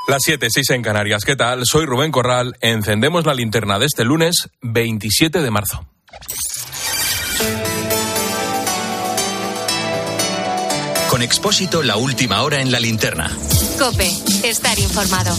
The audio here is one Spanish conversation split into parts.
Las 7:06 en Canarias. ¿Qué tal? Soy Rubén Corral. Encendemos la linterna de este lunes 27 de marzo. Con Expósito, la última hora en la linterna. COPE. Estar informado.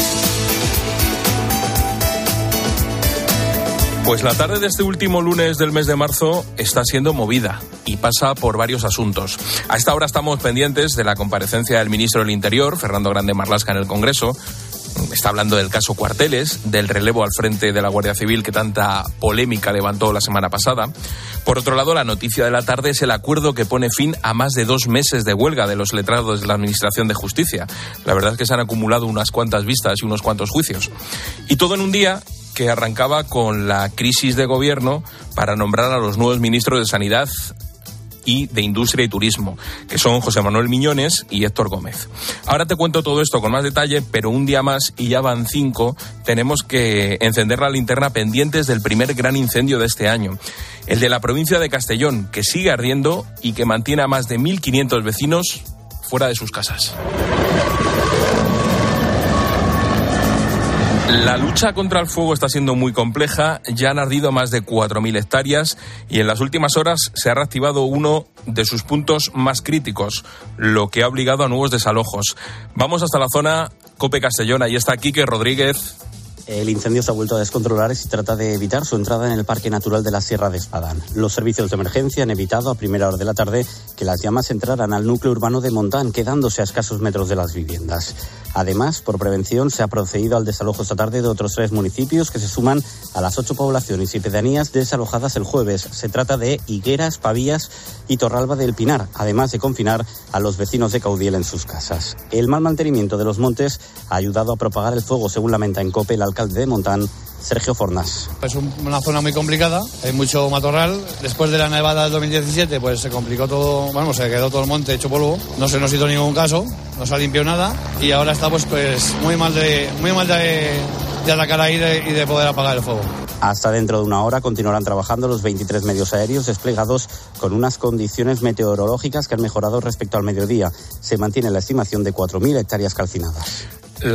Pues la tarde de este último lunes del mes de marzo está siendo movida y pasa por varios asuntos. A esta hora estamos pendientes de la comparecencia del ministro del Interior, Fernando Grande Marlaska, en el Congreso. Está hablando del caso Cuarteles, del relevo al frente de la Guardia Civil que tanta polémica levantó la semana pasada. Por otro lado, la noticia de la tarde es el acuerdo que pone fin a más de 2 meses de huelga de los letrados de la Administración de Justicia. La verdad es que se han acumulado unas cuantas vistas y unos cuantos juicios. Y todo en un día que arrancaba con la crisis de gobierno para nombrar a los nuevos ministros de Sanidad y de Industria y Turismo, que son José Manuel Miñones y Héctor Gómez. Ahora te cuento todo esto con más detalle, pero un día más, y ya van 5, tenemos que encender la linterna pendientes del primer gran incendio de este año, el de la provincia de Castellón, que sigue ardiendo y que mantiene a más de 1.500 vecinos fuera de sus casas. La lucha contra el fuego está siendo muy compleja, ya han ardido más de 4.000 hectáreas y en las últimas horas se ha reactivado uno de sus puntos más críticos, lo que ha obligado a nuevos desalojos. Vamos hasta la zona COPE Castellón, ahí está Quique Rodríguez. El incendio se ha vuelto a descontrolar y se trata de evitar su entrada en el Parque Natural de la Sierra de Espadán. Los servicios de emergencia han evitado a primera hora de la tarde que las llamas entraran al núcleo urbano de Montán, quedándose a escasos metros de las viviendas. Además, por prevención, se ha procedido al desalojo esta tarde de otros 3 municipios que se suman a las 8 poblaciones y pedanías desalojadas el jueves. Se trata de Higueras, Pavías y Torralba del Pinar, además de confinar a los vecinos de Caudiel en sus casas. El mal mantenimiento de los montes ha ayudado a propagar el fuego, según lamenta en COPE el alcalde de Montán, Sergio Fornás. Es una zona muy complicada, hay mucho matorral. Después de la nevada del 2017, pues se complicó todo, se quedó todo el monte hecho polvo. No se nos hizo ningún caso, no se ha limpiado nada y ahora estamos pues muy mal de atacar ahí y de poder apagar el fuego. Hasta dentro de una hora continuarán trabajando los 23 medios aéreos desplegados con unas condiciones meteorológicas que han mejorado respecto al mediodía. Se mantiene la estimación de 4.000 hectáreas calcinadas.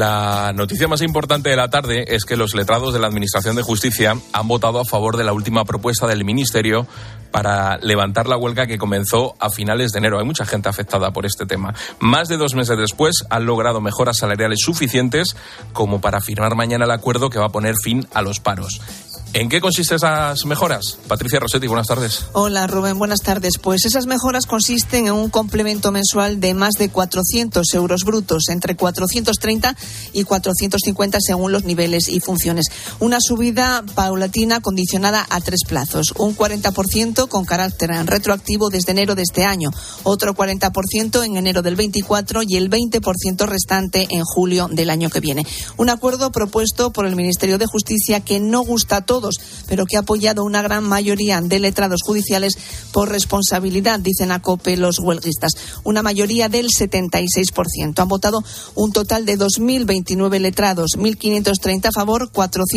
La noticia más importante de la tarde es que los letrados de la Administración de Justicia han votado a favor de la última propuesta del Ministerio para levantar la huelga que comenzó a finales de enero. Hay mucha gente afectada por este tema. Más de 2 meses después han logrado mejoras salariales suficientes como para firmar mañana el acuerdo que va a poner fin a los paros. ¿En qué consisten esas mejoras? Patricia Rossetti, buenas tardes. Hola, Rubén, buenas tardes. Pues esas mejoras consisten en un complemento mensual de más de 400 euros brutos, entre 430 y 450 según los niveles y funciones. Una subida paulatina condicionada a 3 plazos. Un 40% con carácter retroactivo desde enero de este año, otro 40% en enero del 24 y el 20% restante en julio del año que viene. Un acuerdo propuesto por el Ministerio de Justicia que no gusta a todos, pero que ha apoyado una gran mayoría de letrados judiciales por responsabilidad, dicen a COPE los huelguistas. Una mayoría del 76%. Han votado un total de 2.029 letrados, 1.530 a favor,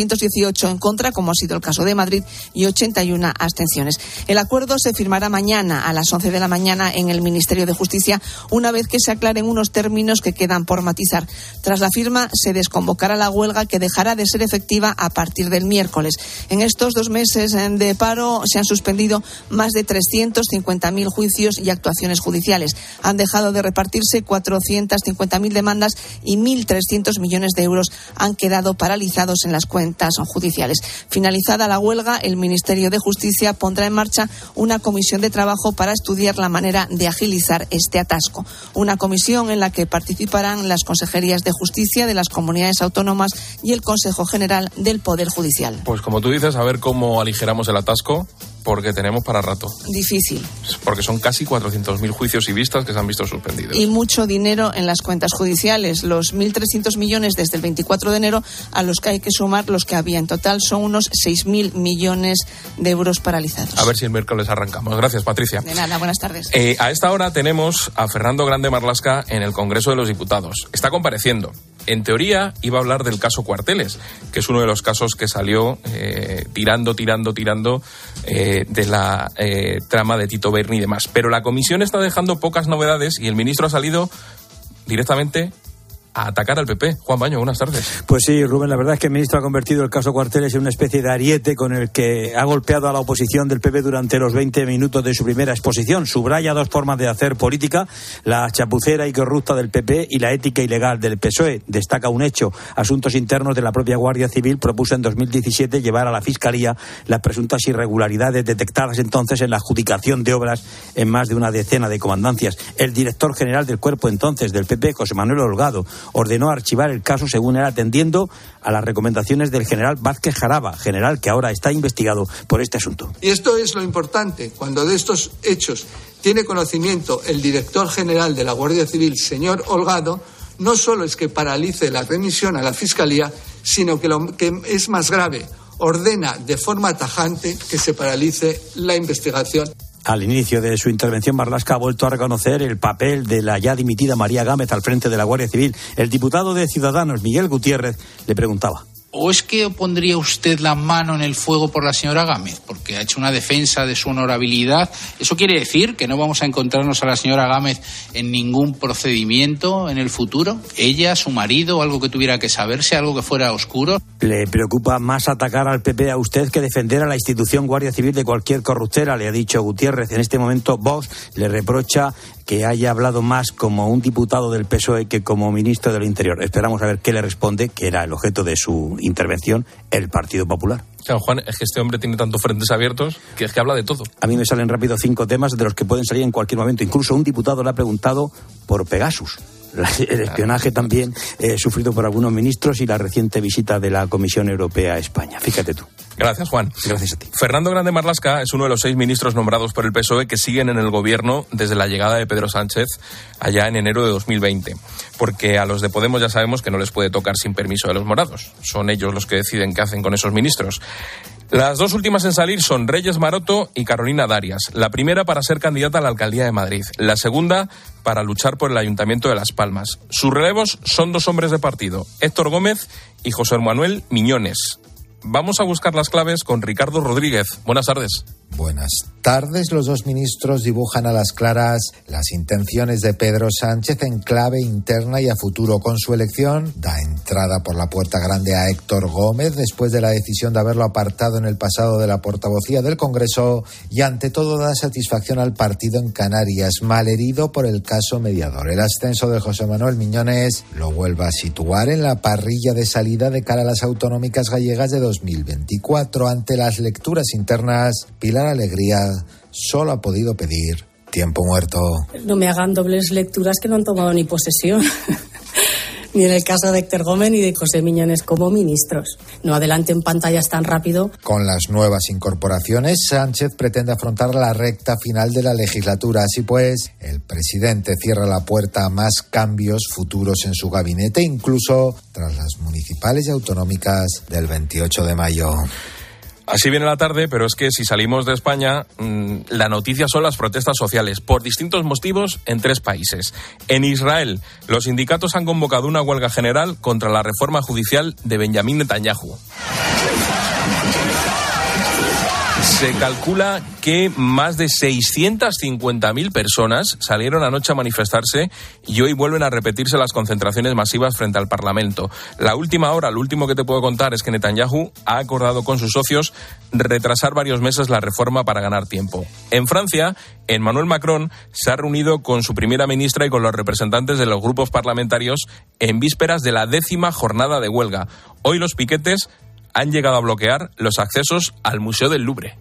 418 en contra, como ha sido el caso de Madrid, y 81 abstenciones. El acuerdo se firmará mañana a las 11 de la mañana en el Ministerio de Justicia, una vez que se aclaren unos términos que quedan por matizar. Tras la firma, se desconvocará la huelga, que dejará de ser efectiva a partir del miércoles. En estos 2 meses de paro se han suspendido más de 350.000 juicios y actuaciones judiciales. Han dejado de repartirse 450.000 demandas y 1.300 millones de euros han quedado paralizados en las cuentas judiciales. Finalizada la huelga, el Ministerio de Justicia pondrá en marcha una comisión de trabajo para estudiar la manera de agilizar este atasco. Una comisión en la que participarán las consejerías de Justicia de las comunidades autónomas y el Consejo General del Poder Judicial. Pues como tú dices, a ver cómo aligeramos el atasco, porque tenemos para rato. Difícil. Porque son casi 400.000 juicios y vistas que se han visto suspendidos. Y mucho dinero en las cuentas judiciales. Los 1.300 millones desde el 24 de enero, a los que hay que sumar los que había. En total son unos 6.000 millones de euros paralizados. A ver si el miércoles arrancamos. Gracias, Patricia. De nada, buenas tardes. A esta hora tenemos a Fernando Grande Marlaska en el Congreso de los Diputados. Está compareciendo. En teoría iba a hablar del caso Cuarteles, que es uno de los casos que salió tirando de la trama de Tito Berni y demás. Pero la comisión está dejando pocas novedades y el ministro ha salido directamente a atacar al PP. Juan Baño, buenas tardes. Pues sí, Rubén, la verdad es que el ministro ha convertido el caso Cuarteles en una especie de ariete con el que ha golpeado a la oposición del PP durante los 20 minutos de su primera exposición. Subraya dos formas de hacer política: la chapucera y corrupta del PP y la ética ilegal del PSOE. Destaca un hecho: asuntos internos de la propia Guardia Civil propuso en 2017 llevar a la Fiscalía las presuntas irregularidades detectadas entonces en la adjudicación de obras en más de una decena de comandancias. El director general del cuerpo entonces del PP, José Manuel Holgado, ordenó archivar el caso, según él, atendiendo a las recomendaciones del general Vázquez Jaraba, general que ahora está investigado por este asunto. Y esto es lo importante: cuando de estos hechos tiene conocimiento el director general de la Guardia Civil, señor Holgado, no solo es que paralice la remisión a la Fiscalía, sino que lo que es más grave, ordena de forma tajante que se paralice la investigación. Al inicio de su intervención, Marlaska ha vuelto a reconocer el papel de la ya dimitida María Gámez al frente de la Guardia Civil. El diputado de Ciudadanos, Miguel Gutiérrez, le preguntaba: ¿o es que pondría usted la mano en el fuego por la señora Gámez? Porque ha hecho una defensa de su honorabilidad. ¿Eso quiere decir que no vamos a encontrarnos a la señora Gámez en ningún procedimiento en el futuro? ¿Ella, su marido, algo que tuviera que saberse, algo que fuera oscuro? Le preocupa más atacar al PP a usted que defender a la institución Guardia Civil de cualquier corruptera, le ha dicho Gutiérrez. En este momento, Vox le reprocha que haya hablado más como un diputado del PSOE que como ministro del Interior. Esperamos a ver qué le responde, que era el objeto de su intervención, el Partido Popular. Claro, Juan, es que este hombre tiene tantos frentes abiertos que es que habla de todo. A mí me salen rápido 5 temas de los que pueden salir en cualquier momento. Incluso un diputado le ha preguntado por Pegasus. El espionaje también sufrido por algunos ministros y la reciente visita de la Comisión Europea a España. Fíjate tú. Gracias, Juan. Gracias a ti. Fernando Grande Marlaska es uno de los 6 ministros nombrados por el PSOE que siguen en el gobierno desde la llegada de Pedro Sánchez allá en enero de 2020. Porque a los de Podemos ya sabemos que no les puede tocar sin permiso de los morados. Son ellos los que deciden qué hacen con esos ministros. Las dos últimas en salir son Reyes Maroto y Carolina Darias. La primera para ser candidata a la alcaldía de Madrid. La segunda para luchar por el Ayuntamiento de Las Palmas. Sus relevos son 2 hombres de partido: Héctor Gómez y José Manuel Miñones. Vamos a buscar las claves con Ricardo Rodríguez. Buenas tardes. Buenas tardes. Los dos ministros dibujan a las claras las intenciones de Pedro Sánchez en clave interna y a futuro. Con su elección da entrada por la puerta grande a Héctor Gómez después de la decisión de haberlo apartado en el pasado de la portavocía del Congreso, y ante todo da satisfacción al partido en Canarias, malherido por el caso mediador. El ascenso de José Manuel Miñones lo vuelve a situar en la parrilla de salida de cara a las autonómicas gallegas de 2024. Ante las lecturas internas, Pilar Alegría solo ha podido pedir tiempo muerto. No me hagan dobles lecturas que no han tomado ni posesión. Ni en el caso de Héctor Gómez ni de José Miñones como ministros. No adelanten pantallas tan rápido. Con las nuevas incorporaciones, Sánchez pretende afrontar la recta final de la legislatura. Así pues, el presidente cierra la puerta a más cambios futuros en su gabinete, incluso tras las municipales y autonómicas del 28 de mayo. Así viene la tarde, pero es que si salimos de España, la noticia son las protestas sociales, por distintos motivos, en 3 países. En Israel, los sindicatos han convocado una huelga general contra la reforma judicial de Benjamín Netanyahu. Se calcula que más de 650.000 personas salieron anoche a manifestarse y hoy vuelven a repetirse las concentraciones masivas frente al Parlamento. La última hora, lo último que te puedo contar es que Netanyahu ha acordado con sus socios retrasar varios meses la reforma para ganar tiempo. En Francia, Emmanuel Macron se ha reunido con su primera ministra y con los representantes de los grupos parlamentarios en vísperas de la 10ª jornada de huelga. Hoy los piquetes han llegado a bloquear los accesos al Museo del Louvre.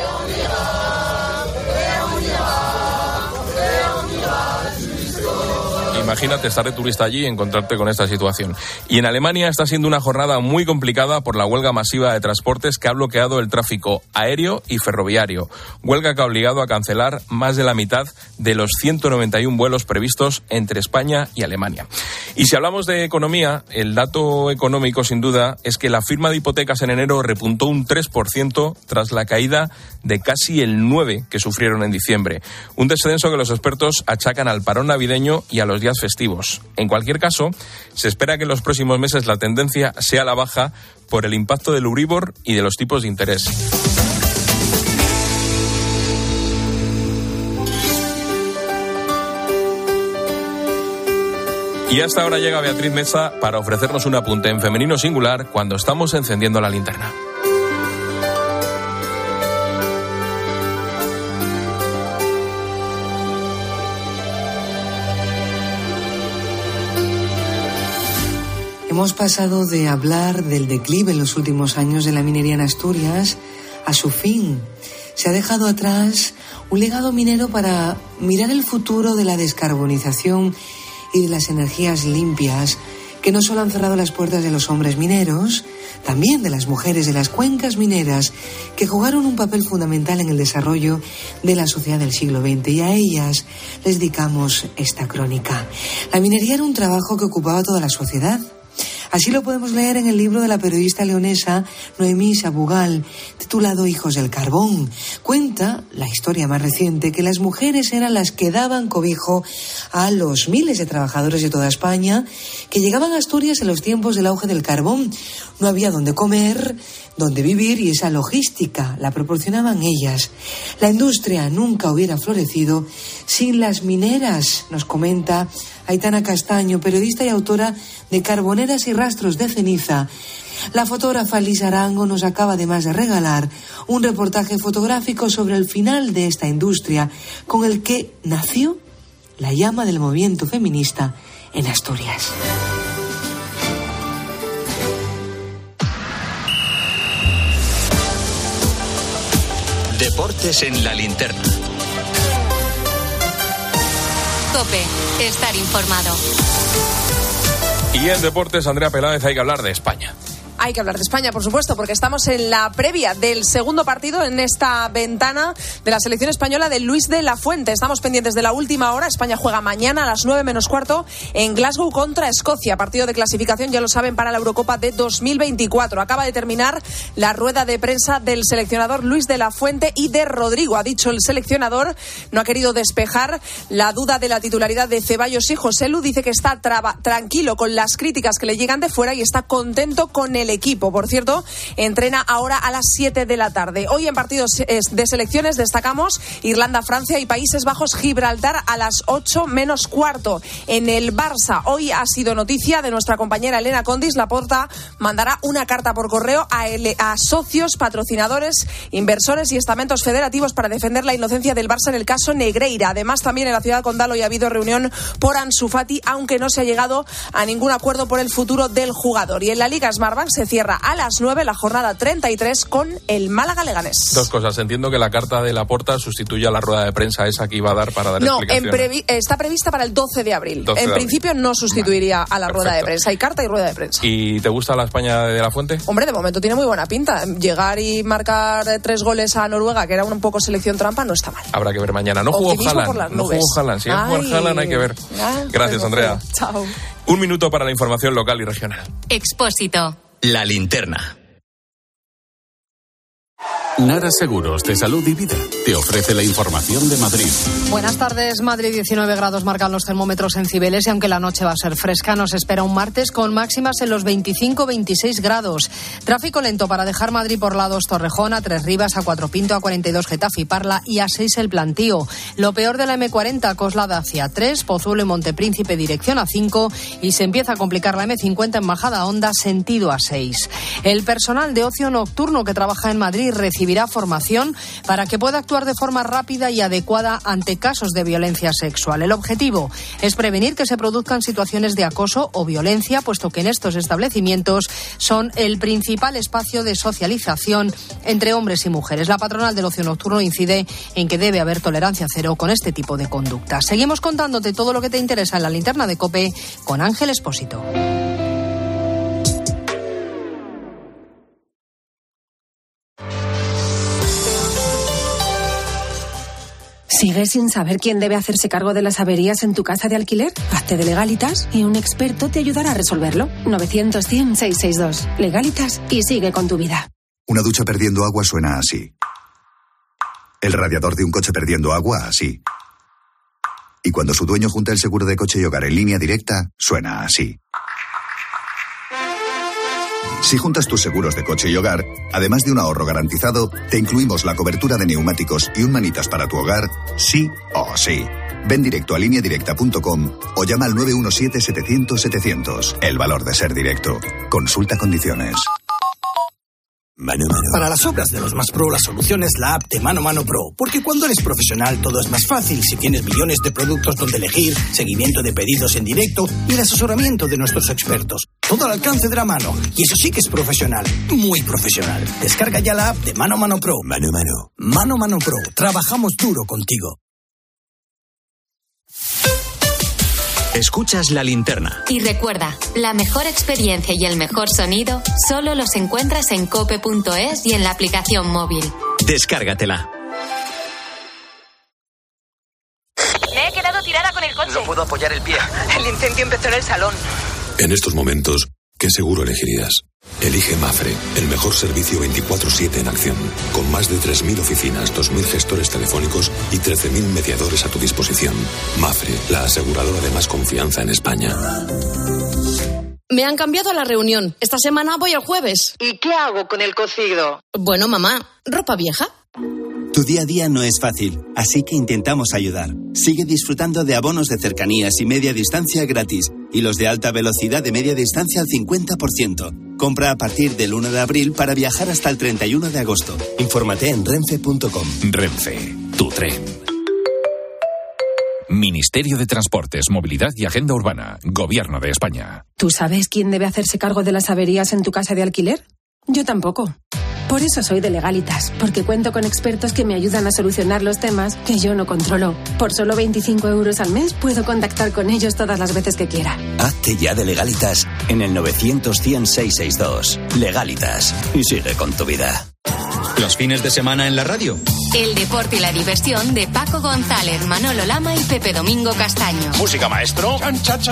Imagínate estar de turista allí y encontrarte con esta situación. Y en Alemania está siendo una jornada muy complicada por la huelga masiva de transportes que ha bloqueado el tráfico aéreo y ferroviario. Huelga que ha obligado a cancelar más de la mitad de los 191 vuelos previstos entre España y Alemania. Y si hablamos de economía, el dato económico sin duda es que la firma de hipotecas en enero repuntó un 3% tras la caída de casi el 9% que sufrieron en diciembre. Un descenso que los expertos achacan al parón navideño y a los días festivos. En cualquier caso, se espera que en los próximos meses la tendencia sea a la baja por el impacto del Euribor y de los tipos de interés. Y hasta ahora llega Beatriz Meza para ofrecernos un apunte en femenino singular cuando estamos encendiendo la linterna. Hemos pasado de hablar del declive en los últimos años de la minería en Asturias a su fin. Se ha dejado atrás un legado minero para mirar el futuro de la descarbonización y de las energías limpias, que no solo han cerrado las puertas de los hombres mineros, también de las mujeres de las cuencas mineras, que jugaron un papel fundamental en el desarrollo de la sociedad del siglo XX, y a ellas les dedicamos esta crónica. La minería era un trabajo que ocupaba a toda la sociedad. Así lo podemos leer en el libro de la periodista leonesa Noemí Sabugal, titulado Hijos del Carbón. Cuenta la historia más reciente que las mujeres eran las que daban cobijo a los miles de trabajadores de toda España que llegaban a Asturias en los tiempos del auge del carbón. No había dónde comer, dónde vivir, y esa logística la proporcionaban ellas. La industria nunca hubiera florecido sin las mineras, nos comenta Aitana Castaño, periodista y autora de Carboneras y Rastros de Ceniza. La fotógrafa Liz Arango nos acaba además de regalar un reportaje fotográfico sobre el final de esta industria, con el que nació la llama del movimiento feminista en Asturias. Deportes en la linterna. COPE, estar informado. Y en deportes, Andrea Peláez, hay que hablar de España. Hay que hablar de España, por supuesto, porque estamos en la previa del segundo partido en esta ventana de la selección española de Luis de la Fuente. Estamos pendientes de la última hora. España juega mañana a las 9:15 en Glasgow contra Escocia. Partido de clasificación, ya lo saben, para la Eurocopa de 2024. Acaba de terminar la rueda de prensa del seleccionador Luis de la Fuente y de Rodrigo. Ha dicho el seleccionador, no ha querido despejar la duda de la titularidad de Ceballos y Joselu. Dice que está tranquilo con las críticas que le llegan de fuera y está contento con el equipo. Por cierto, entrena ahora a las 7 de la tarde. Hoy en partidos de selecciones destacamos Irlanda, Francia y Países Bajos, Gibraltar a las 8:15. En el Barça, hoy ha sido noticia de nuestra compañera Elena Condis. Laporta mandará una carta por correo a socios, patrocinadores, inversores y estamentos federativos para defender la inocencia del Barça en el caso Negreira. Además, también en la ciudad condal hoy ha habido reunión por Ansu Fati, aunque no se ha llegado a ningún acuerdo por el futuro del jugador. Y en la Liga Smartbank se cierra a las 9 la jornada 33 con el Málaga Leganés. Dos cosas. Entiendo que la carta de Laporta sustituye a la rueda de prensa esa que iba a dar para dar explicaciones. No, está prevista para el 12 de abril. En principio no sustituiría a la rueda de prensa. Hay carta y rueda de prensa. ¿Y te gusta la España de la Fuente? Hombre, de momento tiene muy buena pinta. Llegar y marcar 3 goles a Noruega, que era un poco selección trampa, no está mal. Habrá que ver mañana. No jugó Haaland. No jugó Haaland. Si es jugar Haaland hay que ver. Gracias, Andrea. Chao. Un minuto para la información local y regional. Expósito. La linterna. Nara Seguros de Salud y Vida te ofrece la información de Madrid. Buenas tardes. Madrid, 19 grados marcan los termómetros en Cibeles y aunque la noche va a ser fresca, nos espera un martes con máximas en los 25-26 grados. Tráfico lento para dejar Madrid por la 2 Torrejón, a 3 Rivas, a 4 Pinto, a 42 Getafe y Parla y a 6 El Plantío. Lo peor de la M40, Coslada hacia 3, Pozuelo y Montepríncipe dirección a 5 y se empieza a complicar la M50 en Majada Honda sentido a 6. El personal de ocio nocturno que trabaja en Madrid recibirá formación para que pueda actuar de forma rápida y adecuada ante casos de violencia sexual. El objetivo es prevenir que se produzcan situaciones de acoso o violencia, puesto que en estos establecimientos son el principal espacio de socialización entre hombres y mujeres. La patronal del ocio nocturno incide en que debe haber tolerancia cero con este tipo de conductas. Seguimos contándote todo lo que te interesa en la linterna de COPE con Ángel Expósito. ¿Sigues sin saber quién debe hacerse cargo de las averías en tu casa de alquiler? Hazte de Legalitas y un experto te ayudará a resolverlo. 900-100-662. Legalitas y sigue con tu vida. Una ducha perdiendo agua suena así. El radiador de un coche perdiendo agua así. Y cuando su dueño junta el seguro de coche y hogar en línea directa, suena así. Si juntas tus seguros de coche y hogar, además de un ahorro garantizado, te incluimos la cobertura de neumáticos y un manitas para tu hogar, sí o sí. Ven directo a lineadirecta.com o llama al 917-700-700. El valor de ser directo. Consulta condiciones. Mano a mano. Para las obras de los más pro, la solución es la app de Mano a Mano Pro. Porque cuando eres profesional todo es más fácil. Si tienes millones de productos donde elegir, seguimiento de pedidos en directo y el asesoramiento de nuestros expertos. Todo al alcance de la mano. Y eso sí que es profesional. Muy profesional. Descarga ya la app de Mano a Mano Pro. Mano a mano. Mano a Mano Pro. Trabajamos duro contigo. Escuchas La Linterna. Y recuerda, la mejor experiencia y el mejor sonido solo los encuentras en cope.es y en la aplicación móvil. Descárgatela. Me he quedado tirada con el coche. No puedo apoyar el pie. El incendio empezó en el salón. En estos momentos, ¿qué seguro elegirías? Elige Mafre, el mejor servicio 24/7 en acción, con más de 3.000 oficinas, 2.000 gestores telefónicos y 13.000 mediadores a tu disposición. Mafre, la aseguradora de más confianza en España. Me han cambiado a la reunión. Esta semana voy el jueves. ¿Y qué hago con el cocido? Bueno, mamá, ¿ropa vieja? Tu día a día no es fácil, así que intentamos ayudar. Sigue disfrutando de abonos de cercanías y media distancia gratis y los de alta velocidad de media distancia al 50%. Compra a partir del 1 de abril para viajar hasta el 31 de agosto. Infórmate en renfe.com. Renfe, tu tren. Ministerio de Transportes, Movilidad y Agenda Urbana. Gobierno de España. ¿Tú sabes quién debe hacerse cargo de las averías en tu casa de alquiler? Yo tampoco. Por eso soy de Legalitas, porque cuento con expertos que me ayudan a solucionar los temas que yo no controlo. Por solo 25 euros al mes puedo contactar con ellos todas las veces que quiera. Hazte ya de Legalitas en el 900-100-662. Legalitas. Y sigue con tu vida. Los fines de semana en la radio. El deporte y la diversión de Paco González, Manolo Lama y Pepe Domingo Castaño. Música, maestro. Ha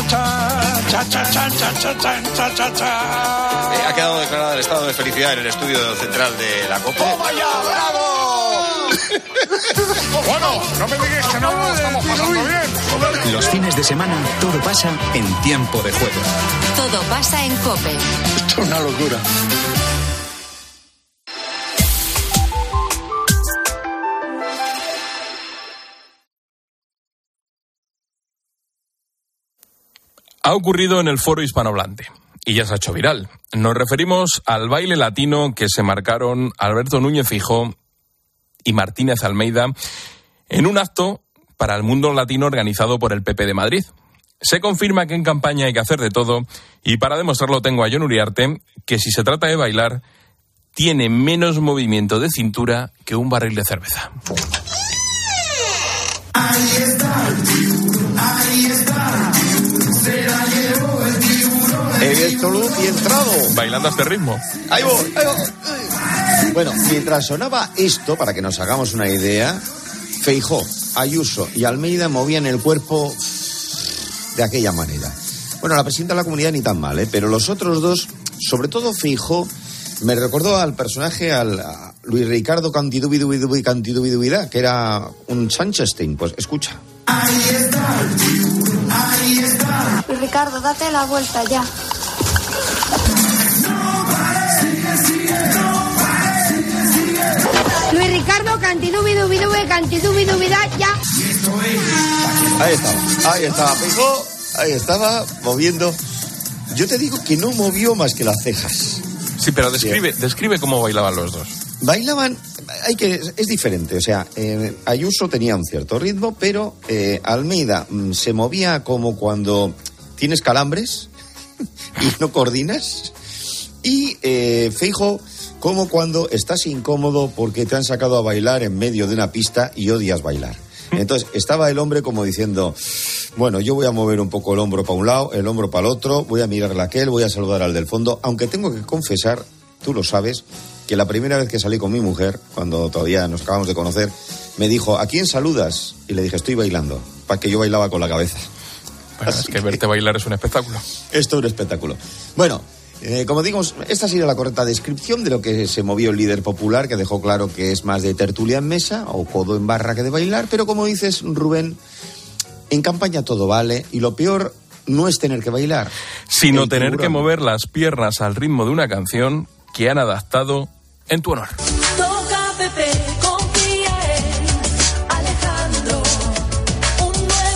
quedado declarado el estado de felicidad en el estudio central de la COPE. ¡Toma ya, bravo! Bueno, no me digas que no lo estamos pasando bien. Los fines de semana todo pasa en tiempo de juego. Todo pasa en COPE. Esto es una locura. Ha ocurrido en el Foro Hispanohablante y ya se ha hecho viral. Nos referimos al baile latino que se marcaron Alberto Núñez Feijóo y Martínez Almeida en un acto para el mundo latino organizado por el PP de Madrid. Se confirma que en campaña hay que hacer de todo y para demostrarlo tengo a Jon Uriarte, que si se trata de bailar, tiene menos movimiento de cintura que un barril de cerveza. Ahí está, ahí está. Se la llevó el tiburón. He visto luz y entrado. Bailando a este ritmo. Ahí voy, ahí voy. Bueno, mientras sonaba esto, para que nos hagamos una idea, Feijóo, Ayuso y Almeida movían el cuerpo de aquella manera. Bueno, la presidenta de la comunidad ni tan mal, pero los otros dos, sobre todo Feijóo, me recordó al personaje, a Luis Ricardo Cantidubidubidá, que era un Sanchestein. Pues escucha. Ahí está, ahí está. Luis Ricardo, date la vuelta ya. Luis Ricardo, Cantidubidubidá, ya. Ahí estaba Feijóo, ahí estaba, moviendo. Yo te digo que no movió más que las cejas. Sí, pero describe cómo bailaban los dos. Bailaban, es diferente, o sea, Ayuso tenía un cierto ritmo, pero Almeida se movía como cuando tienes calambres y no coordinas, y Feijóo como cuando estás incómodo porque te han sacado a bailar en medio de una pista y odias bailar. Entonces estaba el hombre como diciendo, bueno, yo voy a mover un poco el hombro para un lado, el hombro para el otro, voy a mirarle a aquel, voy a saludar al del fondo, aunque tengo que confesar, tú lo sabes, que la primera vez que salí con mi mujer, cuando todavía nos acabamos de conocer, me dijo, ¿a quién saludas? Y le dije, estoy bailando, para que yo bailaba con la cabeza. Bueno, es que verte bailar es un espectáculo. Esto es un espectáculo. Bueno, como digo, esta sería la correcta descripción de lo que se movió el líder popular, que dejó claro que es más de tertulia en mesa o codo en barra que de bailar, pero como dices, Rubén, en campaña todo vale y lo peor no es tener que bailar, sino tener que mover las piernas al ritmo de una canción que han adaptado en tu honor. Toca Pepe, confía en Alejandro, un nuevo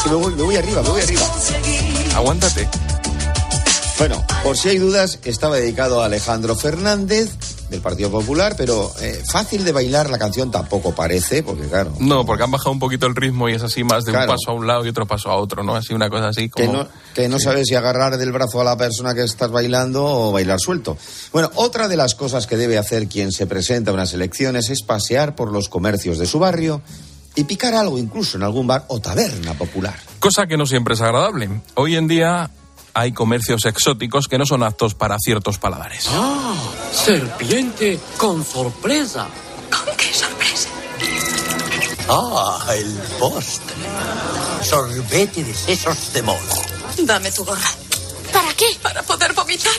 que me voy arriba. Aguántate. Bueno, por si hay dudas, estaba dedicado a Alejandro Fernández, del Partido Popular, pero fácil de bailar la canción tampoco parece, porque claro... No, porque han bajado un poquito el ritmo y es así más de un paso a un lado y otro paso a otro, ¿no? Así una cosa así como... Que no sabes si agarrar del brazo a la persona que estás bailando o bailar suelto. Bueno, otra de las cosas que debe hacer quien se presenta a unas elecciones es pasear por los comercios de su barrio y picar algo incluso en algún bar o taberna popular. Cosa que no siempre es agradable. Hoy en día hay comercios exóticos que no son aptos para ciertos paladares. ¡Ah! ¡Serpiente con sorpresa! ¿Con qué sorpresa? ¡Ah! El postre. Sorbete de sesos de mol. Dame tu gorra. ¿Para qué? Para poder vomitar.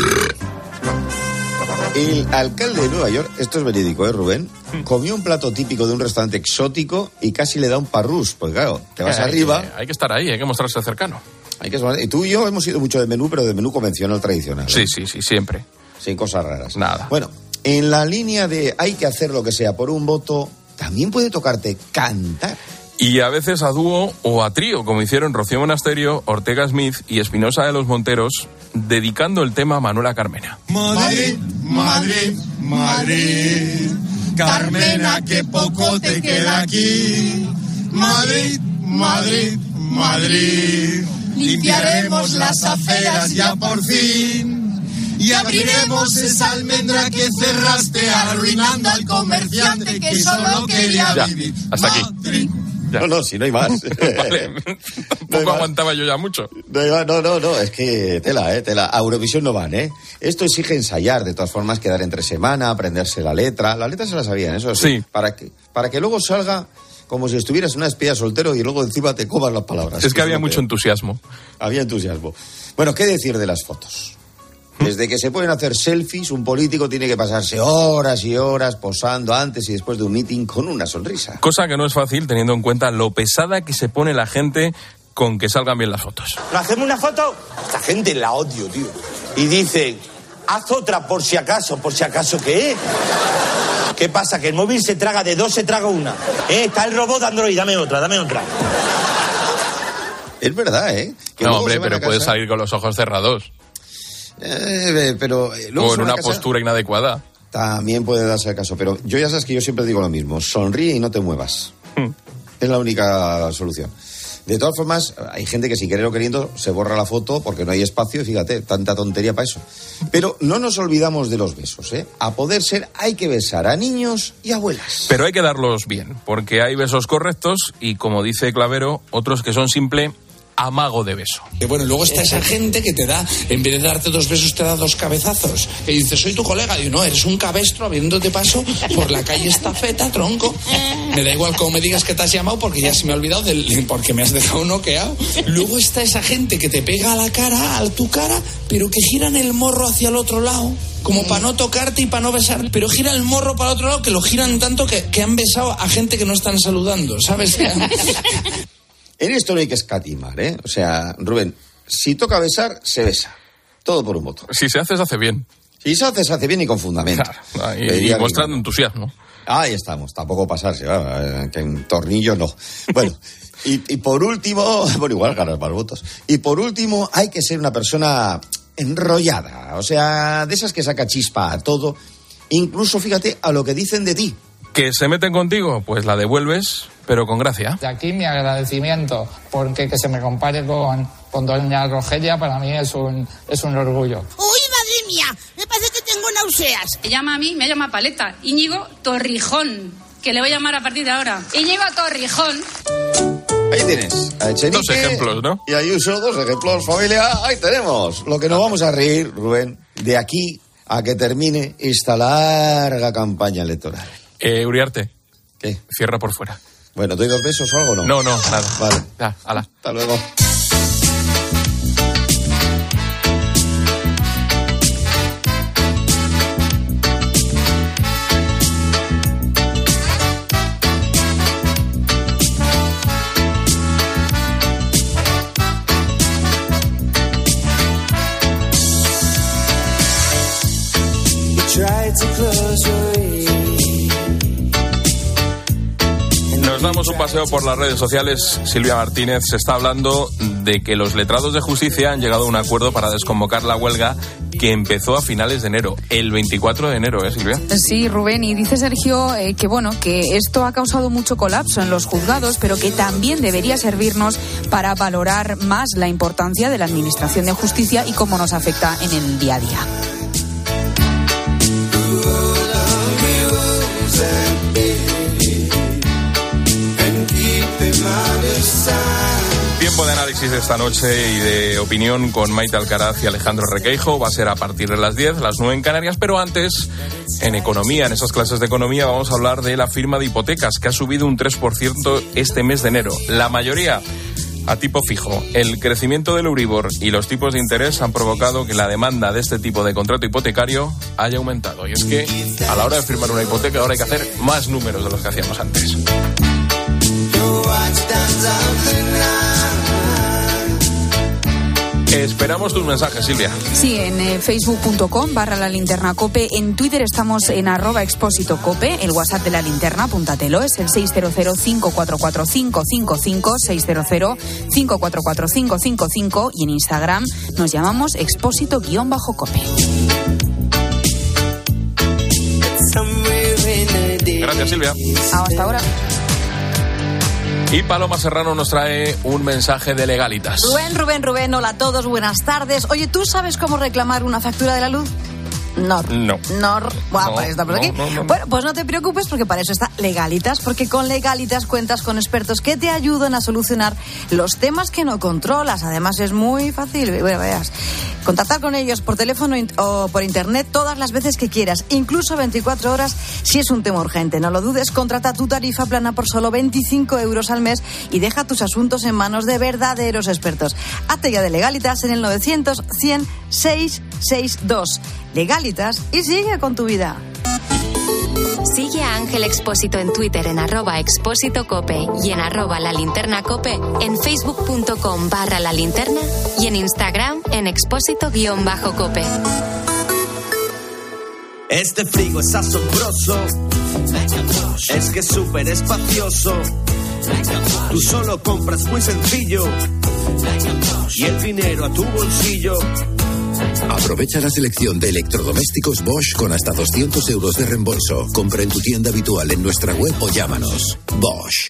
El alcalde de Nueva York, esto es verídico, Rubén, comió un plato típico de un restaurante exótico y casi le da un parrús, pues claro, te vas arriba... Hay que estar ahí, hay que mostrarse cercano. Y tú y yo hemos ido mucho de menú, pero de menú convencional tradicional. Sí, siempre. Sin cosas raras. Nada. Bueno, en la línea de hay que hacer lo que sea por un voto, también puede tocarte cantar. Y a veces a dúo o a trío, como hicieron Rocío Monasterio, Ortega Smith y Espinosa de los Monteros, dedicando el tema a Manuela Carmena. Madrid, Madrid, Madrid, Carmena, que poco te queda aquí. Madrid, Madrid, Madrid, limpiaremos las aceras ya por fin. Y abriremos esa almendra que cerraste, arruinando al comerciante que solo quería vivir. Hasta aquí. Ya. No, si no hay más. Vale, tampoco aguantaba yo ya mucho. No, es que tela. A Eurovisión no van, ¿eh? Esto exige ensayar, de todas formas, quedar entre semana, aprenderse la letra. La letra se la sabían, eso sí. Para que luego salga como si estuvieras en una espía soltero y luego encima te comas las palabras. Es que había mucho entusiasmo. Había entusiasmo. Bueno, ¿qué decir de las fotos? Desde que se pueden hacer selfies, un político tiene que pasarse horas y horas posando antes y después de un meeting con una sonrisa. Cosa que no es fácil teniendo en cuenta lo pesada que se pone la gente con que salgan bien las fotos. ¿No hacemos una foto? Esta gente la odio, tío. Y dicen, haz otra por si acaso ¿qué? ¿Qué pasa? Que el móvil se traga de dos, se traga una. Está el robot de Android, dame otra. Es verdad, ¿eh? No, hombre, pero puedes salir con los ojos cerrados. Pero luego o en una postura inadecuada. También puede darse el caso, pero yo ya sabes que yo siempre digo lo mismo, sonríe y no te muevas. Es la única solución. De todas formas, hay gente que sin querer o queriendo se borra la foto porque no hay espacio y fíjate, tanta tontería para eso. Pero no nos olvidamos de los besos, ¿eh? A poder ser hay que besar a niños y abuelas. Pero hay que darlos bien, porque hay besos correctos y, como dice Clavero, otros que son simple amago de beso. Y bueno, luego está esa gente que te da, en vez de darte 2 besos, te da 2 cabezazos. Que dice, soy tu colega. Y no, eres un cabestro abriéndote paso por la calle Estafeta, tronco. Me da igual cómo me digas que te has llamado porque ya se me ha olvidado porque me has dejado noqueado. Luego está esa gente que te pega a la cara, a tu cara, pero que giran el morro hacia el otro lado. Como para no tocarte y para no besar. Pero gira el morro para el otro lado, que lo giran tanto que han besado a gente que no están saludando, ¿sabes? En esto no hay que escatimar, ¿eh? O sea, Rubén, si toca besar, se besa. Todo por un voto. Si se hace, se hace bien. Si se hace bien y con fundamento. Claro, y mostrando entusiasmo. Ahí estamos, tampoco pasarse, que en tornillo no. Bueno, y por último, bueno, igual ganas más votos. Y por último, hay que ser una persona enrollada. O sea, de esas que saca chispa a todo. Incluso, fíjate, a lo que dicen de ti. ¿Que se meten contigo? Pues la devuelves, pero con gracia. De aquí mi agradecimiento, porque que se me compare con doña Rogelia para mí es un orgullo. ¡Uy, madre mía! Me parece que tengo náuseas. Me llama a mí, me llama Paleta. Íñigo Torrijón, que le voy a llamar a partir de ahora. Íñigo Torrijón. Ahí tienes a Echenique 2 ejemplos, ¿no? Y Ayuso, 2 ejemplos, familia. Ahí tenemos. Lo que nos vamos a reír, Rubén, de aquí a que termine esta larga campaña electoral. Uriarte. ¿Qué? Cierra por fuera. Bueno, ¿doy 2 besos o algo no? No, nada. Vale. Ya, hala. Hasta luego. Mientras damos un paseo por las redes sociales, Silvia Martínez, se está hablando de que los letrados de justicia han llegado a un acuerdo para desconvocar la huelga que empezó a finales de enero, el 24 de enero, Silvia? Sí, Rubén, y dice Sergio que esto ha causado mucho colapso en los juzgados, pero que también debería servirnos para valorar más la importancia de la administración de justicia y cómo nos afecta en el día a día. Tiempo de análisis de esta noche y de opinión con Maite Alcaraz y Alejandro Requeijo. Va a ser a partir de las 10, las 9 en Canarias, pero antes, en economía, en esas clases de economía, vamos a hablar de la firma de hipotecas, que ha subido un 3% este mes de enero. La mayoría a tipo fijo. El crecimiento del Euribor y los tipos de interés han provocado que la demanda de este tipo de contrato hipotecario haya aumentado. Y es que a la hora de firmar una hipoteca ahora hay que hacer más números de los que hacíamos antes. Esperamos tus mensajes, Silvia. Sí, en facebook.com/lalinternacope. En Twitter estamos en @expósitocope. El WhatsApp de La Linterna, apúntatelo, es el 600-544-555, 600-544-555. Y en Instagram nos llamamos expósito_cope. Gracias, Silvia. Hasta ahora. Y Paloma Serrano nos trae un mensaje de Legalitas. Rubén, hola a todos, buenas tardes. Oye, ¿tú sabes cómo reclamar una factura de la luz? No. Pues está por aquí. No. Bueno, pues no te preocupes porque para eso está Legalitas, porque con Legalitas cuentas con expertos que te ayudan a solucionar los temas que no controlas. Además es muy fácil, veas. Contactar con ellos por teléfono o por internet todas las veces que quieras, incluso 24 horas si es un tema urgente. No lo dudes, contrata tu tarifa plana por solo 25 euros al mes y deja tus asuntos en manos de verdaderos expertos. Hazte ya de Legalitas en el 900-100-662. Legalitas y sigue con tu vida. Sigue a Ángel Expósito en Twitter en @expósitocope y en @lalinternacope, en facebook.com/lalinterna y en Instagram en expósito_cope. Este frigo es asombroso, es que es súper espacioso. Tú solo compras muy sencillo y el dinero a tu bolsillo. Aprovecha la selección de electrodomésticos Bosch con hasta 200 euros de reembolso. Compra en tu tienda habitual en nuestra web o llámanos. Bosch.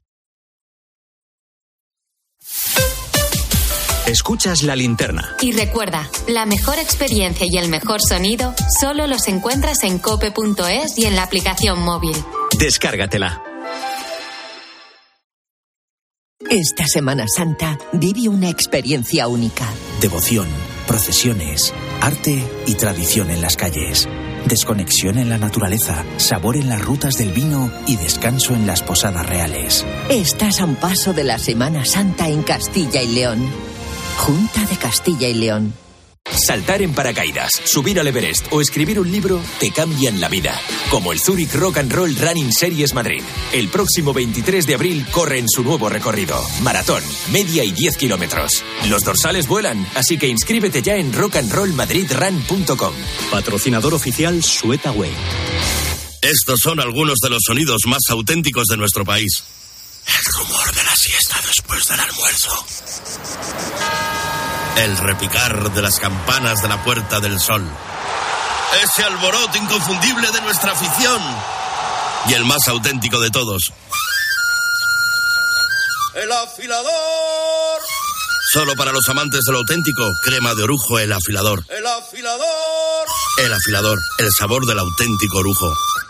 Escuchas La Linterna. Y recuerda, la mejor experiencia y el mejor sonido solo los encuentras en cope.es y en la aplicación móvil. Descárgatela. Esta Semana Santa vive una experiencia única. Devoción, procesiones, arte y tradición en las calles. Desconexión en la naturaleza, sabor en las rutas del vino y descanso en las posadas reales. Estás a un paso de la Semana Santa en Castilla y León. Junta de Castilla y León. Saltar en paracaídas, subir al Everest o escribir un libro te cambian la vida. Como el Zurich Rock and Roll Running Series Madrid. El próximo 23 de abril corre en su nuevo recorrido. Maratón, media y 10 kilómetros. Los dorsales vuelan, así que inscríbete ya en rockandrollmadridrun.com. Patrocinador oficial Suetaway. Estos son algunos de los sonidos más auténticos de nuestro país. El rumor de la siesta después del almuerzo. El repicar de las campanas de la Puerta del Sol. Ese alboroto inconfundible de nuestra afición. Y el más auténtico de todos. ¡El afilador! Solo para los amantes de lo auténtico, crema de orujo El Afilador. ¡El afilador! El Afilador, el sabor del auténtico orujo.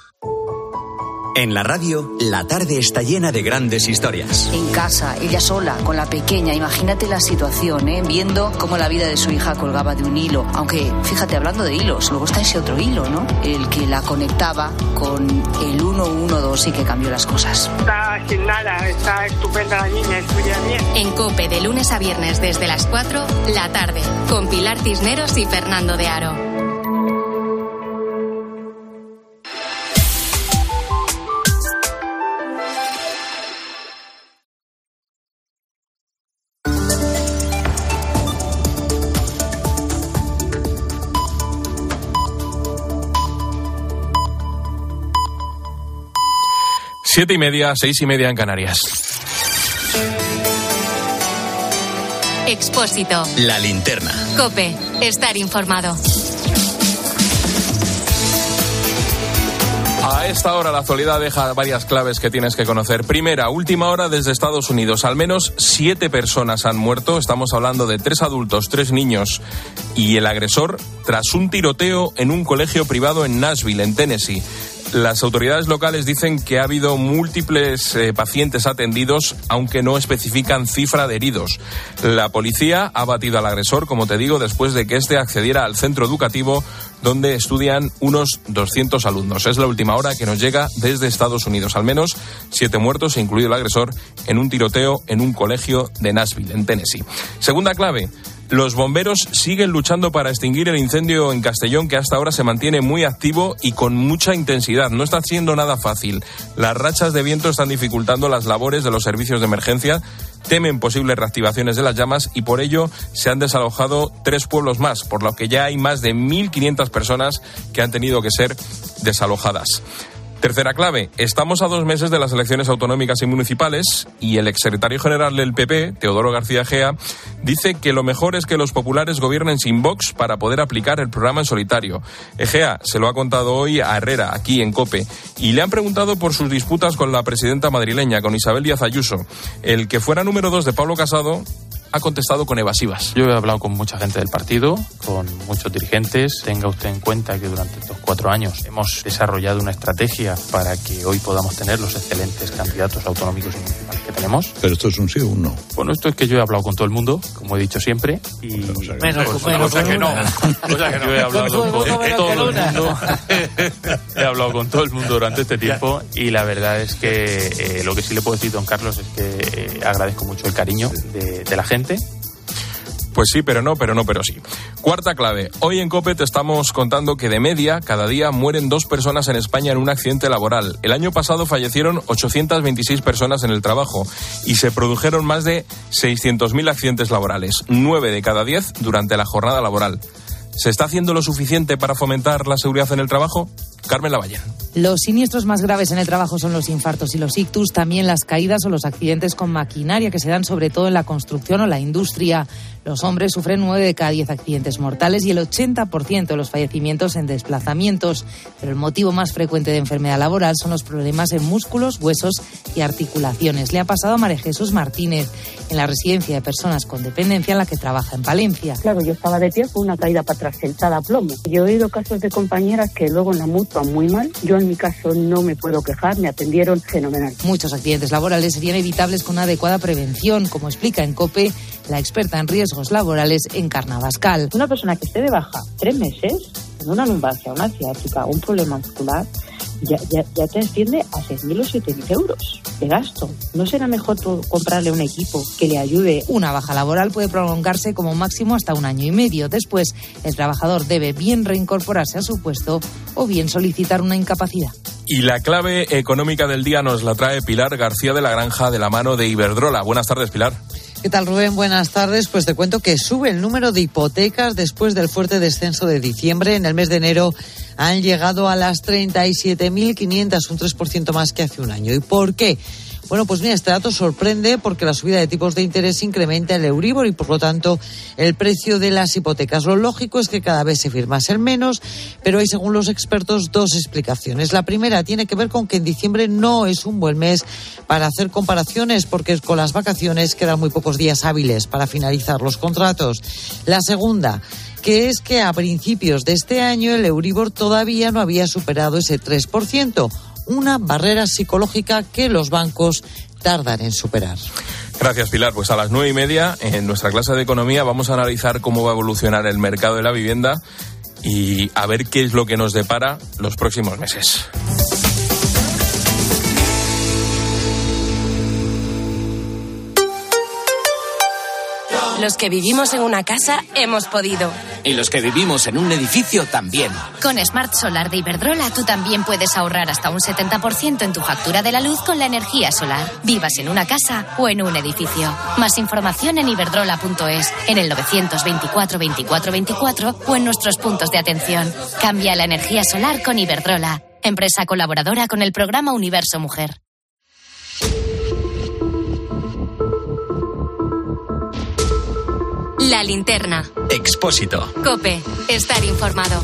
En la radio, la tarde está llena de grandes historias. En casa, ella sola, con la pequeña. Imagínate la situación, viendo cómo la vida de su hija colgaba de un hilo. Aunque, fíjate, hablando de hilos, luego está ese otro hilo, ¿no? El que la conectaba con el 112 y que cambió las cosas. Está sin nada, está estupenda la niña, estudia bien. En COPE, de lunes a viernes desde las 4, la tarde, con Pilar Cisneros y Fernando de Aro. 7:30, 6:30 en Canarias. Expósito. La linterna. COPE. Estar informado. A esta hora la actualidad deja varias claves que tienes que conocer. Primera, última hora desde Estados Unidos. Al menos 7 personas han muerto. Estamos hablando de 3 adultos, 3 niños y el agresor tras un tiroteo en un colegio privado en Nashville, en Tennessee. Las autoridades locales dicen que ha habido múltiples pacientes atendidos, aunque no especifican cifra de heridos. La policía ha batido al agresor, como te digo, después de que éste accediera al centro educativo donde estudian unos 200 alumnos. Es la última hora que nos llega desde Estados Unidos. Al menos 7 muertos, incluido el agresor, en un tiroteo en un colegio de Nashville, en Tennessee. Segunda clave. Los bomberos siguen luchando para extinguir el incendio en Castellón, que hasta ahora se mantiene muy activo y con mucha intensidad. No está siendo nada fácil. Las rachas de viento están dificultando las labores de los servicios de emergencia. Temen posibles reactivaciones de las llamas y por ello se han desalojado 3 pueblos más, por lo que ya hay más de 1.500 personas que han tenido que ser desalojadas. Tercera clave, estamos a 2 meses de las elecciones autonómicas y municipales y el exsecretario general del PP, Teodoro García Egea, dice que lo mejor es que los populares gobiernen sin Vox para poder aplicar el programa en solitario. Egea se lo ha contado hoy a Herrera, aquí en COPE, y le han preguntado por sus disputas con la presidenta madrileña, con Isabel Díaz Ayuso. El que fuera número 2 de Pablo Casado ha contestado con evasivas. Yo he hablado con mucha gente del partido, con muchos dirigentes. Tenga usted en cuenta que durante estos 4 años hemos desarrollado una estrategia para que hoy podamos tener los excelentes candidatos autonómicos y municipales que tenemos. ¿Pero esto es un sí o un no? Bueno, esto es que yo he hablado con todo el mundo, como he dicho siempre, y... Cosa que no. Yo he hablado con todo el mundo. He hablado con todo el mundo durante este tiempo y la verdad es que lo que sí le puedo decir, don Carlos, es que agradezco mucho el cariño de la gente. Pues sí, pero sí. Cuarta clave. Hoy en COPE te estamos contando que de media, cada día mueren 2 personas en España en un accidente laboral. El año pasado fallecieron 826 personas en el trabajo y se produjeron más de 600.000 accidentes laborales, 9 de cada 10 durante la jornada laboral. ¿Se está haciendo lo suficiente para fomentar la seguridad en el trabajo? Carmen Lavallén. Los siniestros más graves en el trabajo son los infartos y los ictus, también las caídas o los accidentes con maquinaria que se dan sobre todo en la construcción o la industria. Los hombres sufren 9 de cada 10 accidentes mortales y el 80% de los fallecimientos en desplazamientos. Pero el motivo más frecuente de enfermedad laboral son los problemas en músculos, huesos y articulaciones. Le ha pasado a María Jesús Martínez en la residencia de personas con dependencia en la que trabaja en Palencia. Claro, yo estaba de pie con una caída para atrás sentada a plomo. Yo he oído casos de compañeras que luego en la mutua muy mal. Yo en mi caso no me puedo quejar, me atendieron fenomenal. Muchos accidentes laborales serían evitables con una adecuada prevención, como explica en COPE la experta en riesgos laborales Encarna Bascal. Una persona que esté de baja 3 meses, con una lumbalgia, una ciática, un problema muscular, ya te asciende a 6.000 o 7.000 euros de gasto. ¿No será mejor comprarle un equipo que le ayude? Una baja laboral puede prolongarse como máximo hasta 1 año y medio. Después, el trabajador debe bien reincorporarse a su puesto o bien solicitar una incapacidad. Y la clave económica del día nos la trae Pilar García de la Granja de la mano de Iberdrola. Buenas tardes, Pilar. ¿Qué tal, Rubén? Buenas tardes. Pues te cuento que sube el número de hipotecas después del fuerte descenso de diciembre. En el mes de enero han llegado a las 37.500, un 3% más que hace un año. ¿Y por qué? Bueno, pues mira, este dato sorprende porque la subida de tipos de interés incrementa el Euribor y, por lo tanto, el precio de las hipotecas. Lo lógico es que cada vez se firmasen menos, pero hay, según los expertos, 2 explicaciones. La primera tiene que ver con que en diciembre no es un buen mes para hacer comparaciones porque con las vacaciones quedan muy pocos días hábiles para finalizar los contratos. La segunda, que es que a principios de este año el Euribor todavía no había superado ese 3%. Una barrera psicológica que los bancos tardan en superar. Gracias, Pilar. Pues a las 9:30 en nuestra clase de economía vamos a analizar cómo va a evolucionar el mercado de la vivienda y a ver qué es lo que nos depara los próximos meses. Los que vivimos en una casa hemos podido. Y los que vivimos en un edificio también. Con Smart Solar de Iberdrola tú también puedes ahorrar hasta un 70% en tu factura de la luz con la energía solar. Vivas en una casa o en un edificio. Más información en iberdrola.es, en el 924 24 24 o en nuestros puntos de atención. Cambia la energía solar con Iberdrola, empresa colaboradora con el programa Universo Mujer. La Linterna. Expósito. COPE. Estar informado.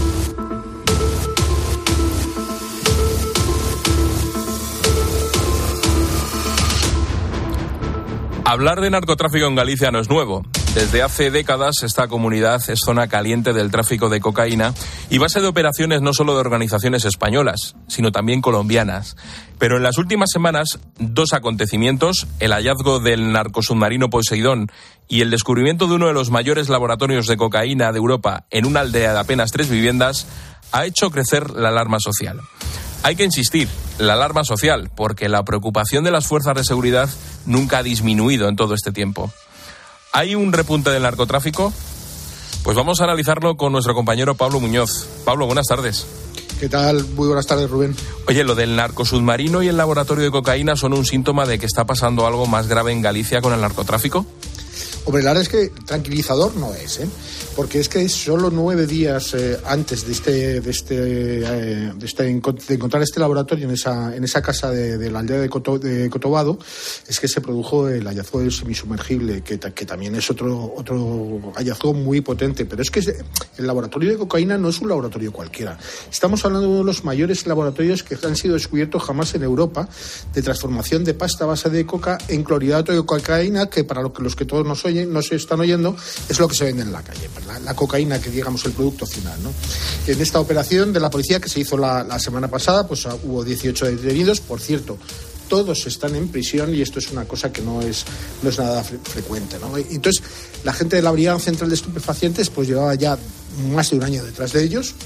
Hablar de narcotráfico en Galicia no es nuevo. Desde hace décadas esta comunidad es zona caliente del tráfico de cocaína y base de operaciones no solo de organizaciones españolas, sino también colombianas. Pero en las últimas semanas, dos acontecimientos, el hallazgo del narcosubmarino Poseidón y el descubrimiento de uno de los mayores laboratorios de cocaína de Europa en una aldea de apenas 3 viviendas, ha hecho crecer la alarma social. Hay que insistir, la alarma social, porque la preocupación de las fuerzas de seguridad nunca ha disminuido en todo este tiempo. ¿Hay un repunte del narcotráfico? Pues vamos a analizarlo con nuestro compañero Pablo Muñoz. Pablo, buenas tardes. ¿Qué tal? Muy buenas tardes, Rubén. Oye, lo del narcosubmarino y el laboratorio de cocaína son un síntoma de que está pasando algo más grave en Galicia con el narcotráfico. Hombre, la verdad es que tranquilizador no es, porque es que solo 9 días antes de encontrar este laboratorio en esa casa de la aldea de Cotobado, es que se produjo el hallazgo del semisumergible, que también es otro hallazgo muy potente. Pero es que el laboratorio de cocaína no es un laboratorio cualquiera. Estamos hablando de uno de los mayores laboratorios que han sido descubiertos jamás en Europa, de transformación de pasta a base de coca en clorhidrato de cocaína, que para los que todos nos están oyendo, es lo que se vende en la calle, la cocaína, que digamos el producto final, ¿no? En esta operación de la policía que se hizo la semana pasada, pues hubo 18 detenidos, por cierto. Todos están en prisión y esto es una cosa que no es nada frecuente, ¿no? Entonces, la gente de la Brigada Central de Estupefacientes pues llevaba ya más de un año detrás de ellos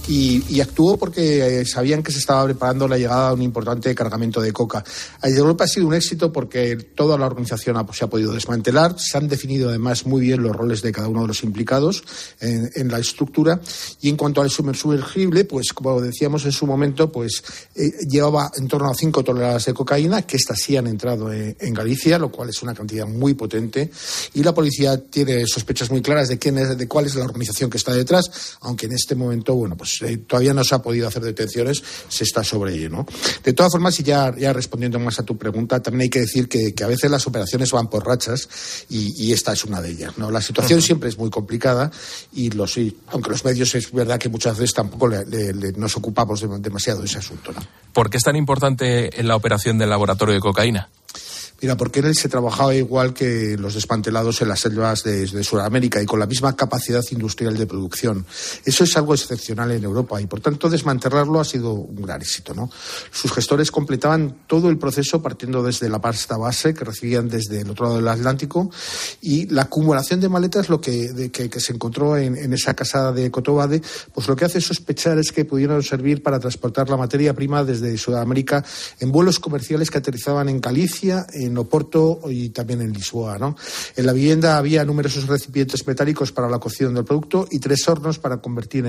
y actuó porque sabían que se estaba preparando la llegada de un importante cargamento de coca. En Europa ha sido un éxito porque toda la organización se ha podido desmantelar, se han definido además muy bien los roles de cada uno de los implicados en la estructura, y en cuanto al sumergible, pues como decíamos en su momento, pues llevaba en torno a 5 toneladas de cocaína, que estas sí han entrado en Galicia, lo cual es una cantidad muy potente, y la policía tiene sospechas muy claras de cuál es la organización que está detrás, aunque en este momento, bueno, pues todavía no se ha podido hacer detenciones, se está sobre ello, ¿no? De todas formas, y ya respondiendo más a tu pregunta, también hay que decir que a veces las operaciones van por rachas y esta es una de ellas, ¿no? La situación siempre es muy complicada y aunque los medios es verdad que muchas veces tampoco nos ocupamos demasiado de ese asunto, ¿no? ¿Por qué es tan importante en la operación del laboratorio de cocaína? Mira, porque en él se trabajaba igual que los desmantelados en las selvas de Sudamérica y con la misma capacidad industrial de producción. Eso es algo excepcional en Europa y, por tanto, desmantelarlo ha sido un gran éxito, ¿no? Sus gestores completaban todo el proceso partiendo desde la pasta base que recibían desde el otro lado del Atlántico, y la acumulación de maletas, lo que se encontró en esa casa de Cotobade, pues lo que hace sospechar es que pudieron servir para transportar la materia prima desde Sudamérica en vuelos comerciales que aterrizaban en Galicia, en Oporto y también en Lisboa, ¿no? En la vivienda había numerosos recipientes metálicos para la cocción del producto y 3 hornos para convertir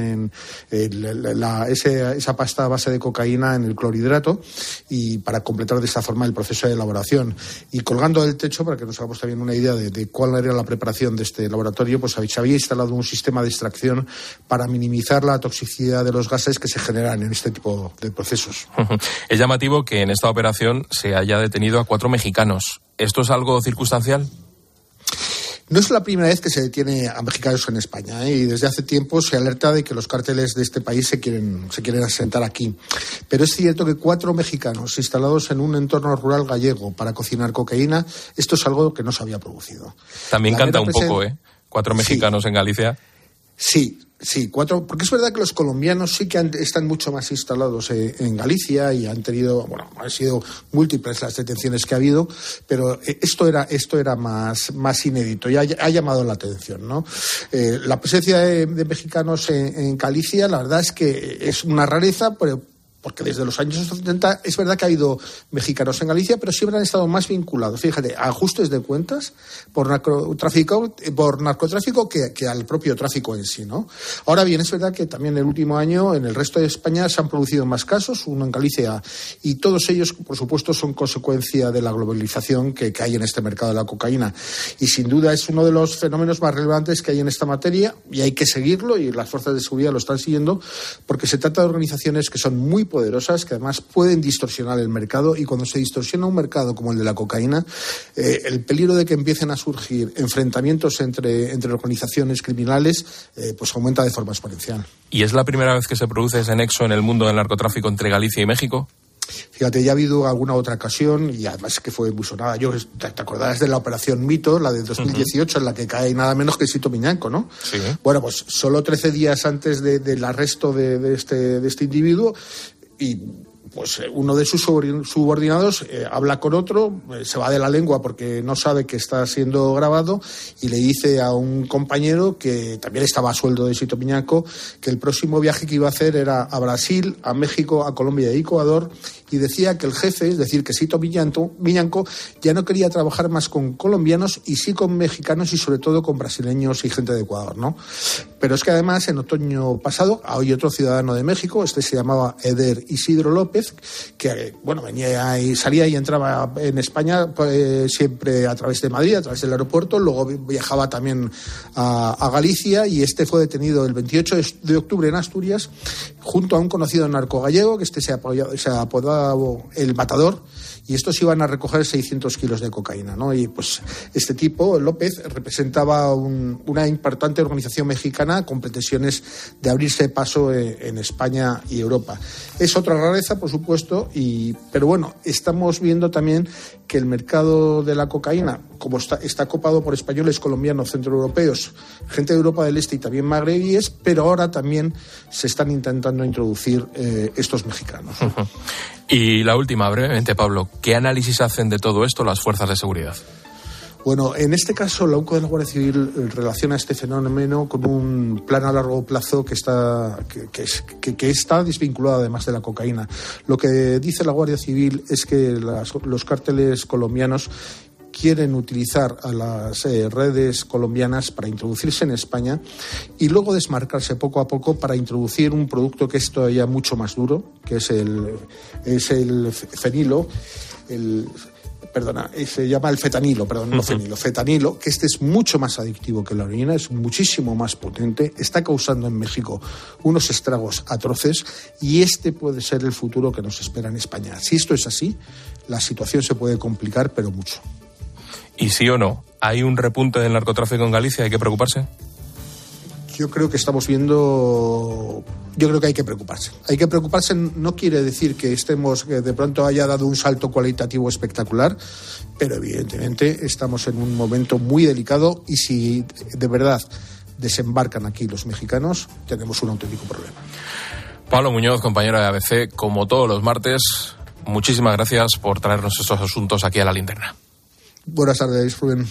esa pasta a base de cocaína en el clorhidrato y para completar de esta forma el proceso de elaboración. Y colgando del techo, para que nos hagamos también una idea de cuál era la preparación de este laboratorio, pues se había instalado un sistema de extracción para minimizar la toxicidad de los gases que se generan en este tipo de procesos. Es llamativo que en esta operación se haya detenido a 4 mexicanos. ¿Esto es algo circunstancial? No es la primera vez que se detiene a mexicanos en España, y desde hace tiempo se alerta de que los cárteles de este país se quieren asentar aquí. Pero es cierto que 4 mexicanos instalados en un entorno rural gallego para cocinar cocaína, esto es algo que no se había producido. También canta un poco, 4 mexicanos en Galicia. Sí, 4, porque es verdad que los colombianos sí que están mucho más instalados en Galicia y han sido múltiples las detenciones que ha habido, pero esto era más inédito y ha llamado la atención, ¿no? La presencia de mexicanos en Galicia, la verdad es que es una rareza, porque desde los años 70 es verdad que ha habido mexicanos en Galicia, pero siempre han estado más vinculados, fíjate, a ajustes de cuentas por narcotráfico que al propio tráfico en sí, ¿no? Ahora bien, es verdad que también el último año en el resto de España se han producido más casos, uno en Galicia, y todos ellos, por supuesto, son consecuencia de la globalización que hay en este mercado de la cocaína. Y sin duda es uno de los fenómenos más relevantes que hay en esta materia, y hay que seguirlo, y las fuerzas de seguridad lo están siguiendo, porque se trata de organizaciones que son muy poderosas que además pueden distorsionar el mercado, y cuando se distorsiona un mercado como el de la cocaína, el peligro de que empiecen a surgir enfrentamientos entre organizaciones criminales pues aumenta de forma exponencial. ¿Y es la primera vez que se produce ese nexo en el mundo del narcotráfico entre Galicia y México? Fíjate, ya ha habido alguna otra ocasión, y además que fue muy sonada. ¿Te acordarás de la Operación Mito, la de 2018, en la que cae nada menos que Sito Miñanco, ¿no? Sí. Bueno, pues solo 13 días antes del arresto de este individuo, y pues uno de sus subordinados habla con otro, se va de la lengua porque no sabe que está siendo grabado, y le dice a un compañero que también estaba a sueldo de Sito Miñanco que el próximo viaje que iba a hacer era a Brasil, a México, a Colombia y Ecuador, y decía que el jefe, es decir, que Sito Miñanco ya no quería trabajar más con colombianos y sí con mexicanos y sobre todo con brasileños y gente de Ecuador, ¿no? Pero es que además en otoño pasado hay otro ciudadano de México, se llamaba Eder Isidro López, que bueno, venía y salía y entraba en España siempre a través de Madrid, a través del aeropuerto, luego viajaba también a Galicia, y este fue detenido el 28 de octubre en Asturias junto a un conocido narco gallego, que se apodaba El Matador, y estos iban a recoger 600 kilos de cocaína, ¿no? Y pues este tipo, López, representaba una importante organización mexicana con pretensiones de abrirse paso en España y Europa. Es otra rareza, por supuesto, pero bueno, estamos viendo también que el mercado de la cocaína, como está copado por españoles, colombianos, centroeuropeos, gente de Europa del Este y también magrebíes, pero ahora también se están intentando introducir estos mexicanos. Y la última, brevemente, Pablo, ¿qué análisis hacen de todo esto las fuerzas de seguridad? Bueno, en este caso la UCO de la Guardia Civil relaciona este fenómeno con un plan a largo plazo que está desvinculado además de la cocaína. Lo que dice la Guardia Civil es que los cárteles colombianos quieren utilizar a las redes colombianas para introducirse en España y luego desmarcarse poco a poco para introducir un producto que es todavía mucho más duro, que es el fenilo, se llama el fetanilo, no fenilo, fetanilo, que este es mucho más adictivo que la heroína, es muchísimo más potente, está causando en México unos estragos atroces, y este puede ser el futuro que nos espera en España. Si esto es así, la situación se puede complicar, pero mucho. ¿Y sí o no? ¿Hay un repunte del narcotráfico en Galicia? ¿Hay que preocuparse? Yo creo que estamos viendo... Yo creo que hay que preocuparse. Hay que preocuparse, no quiere decir que de pronto haya dado un salto cualitativo espectacular, pero evidentemente estamos en un momento muy delicado, y si de verdad desembarcan aquí los mexicanos, tenemos un auténtico problema. Pablo Muñoz, compañero de ABC, como todos los martes, muchísimas gracias por traernos estos asuntos aquí a la linterna. Buenas tardes, Rubén.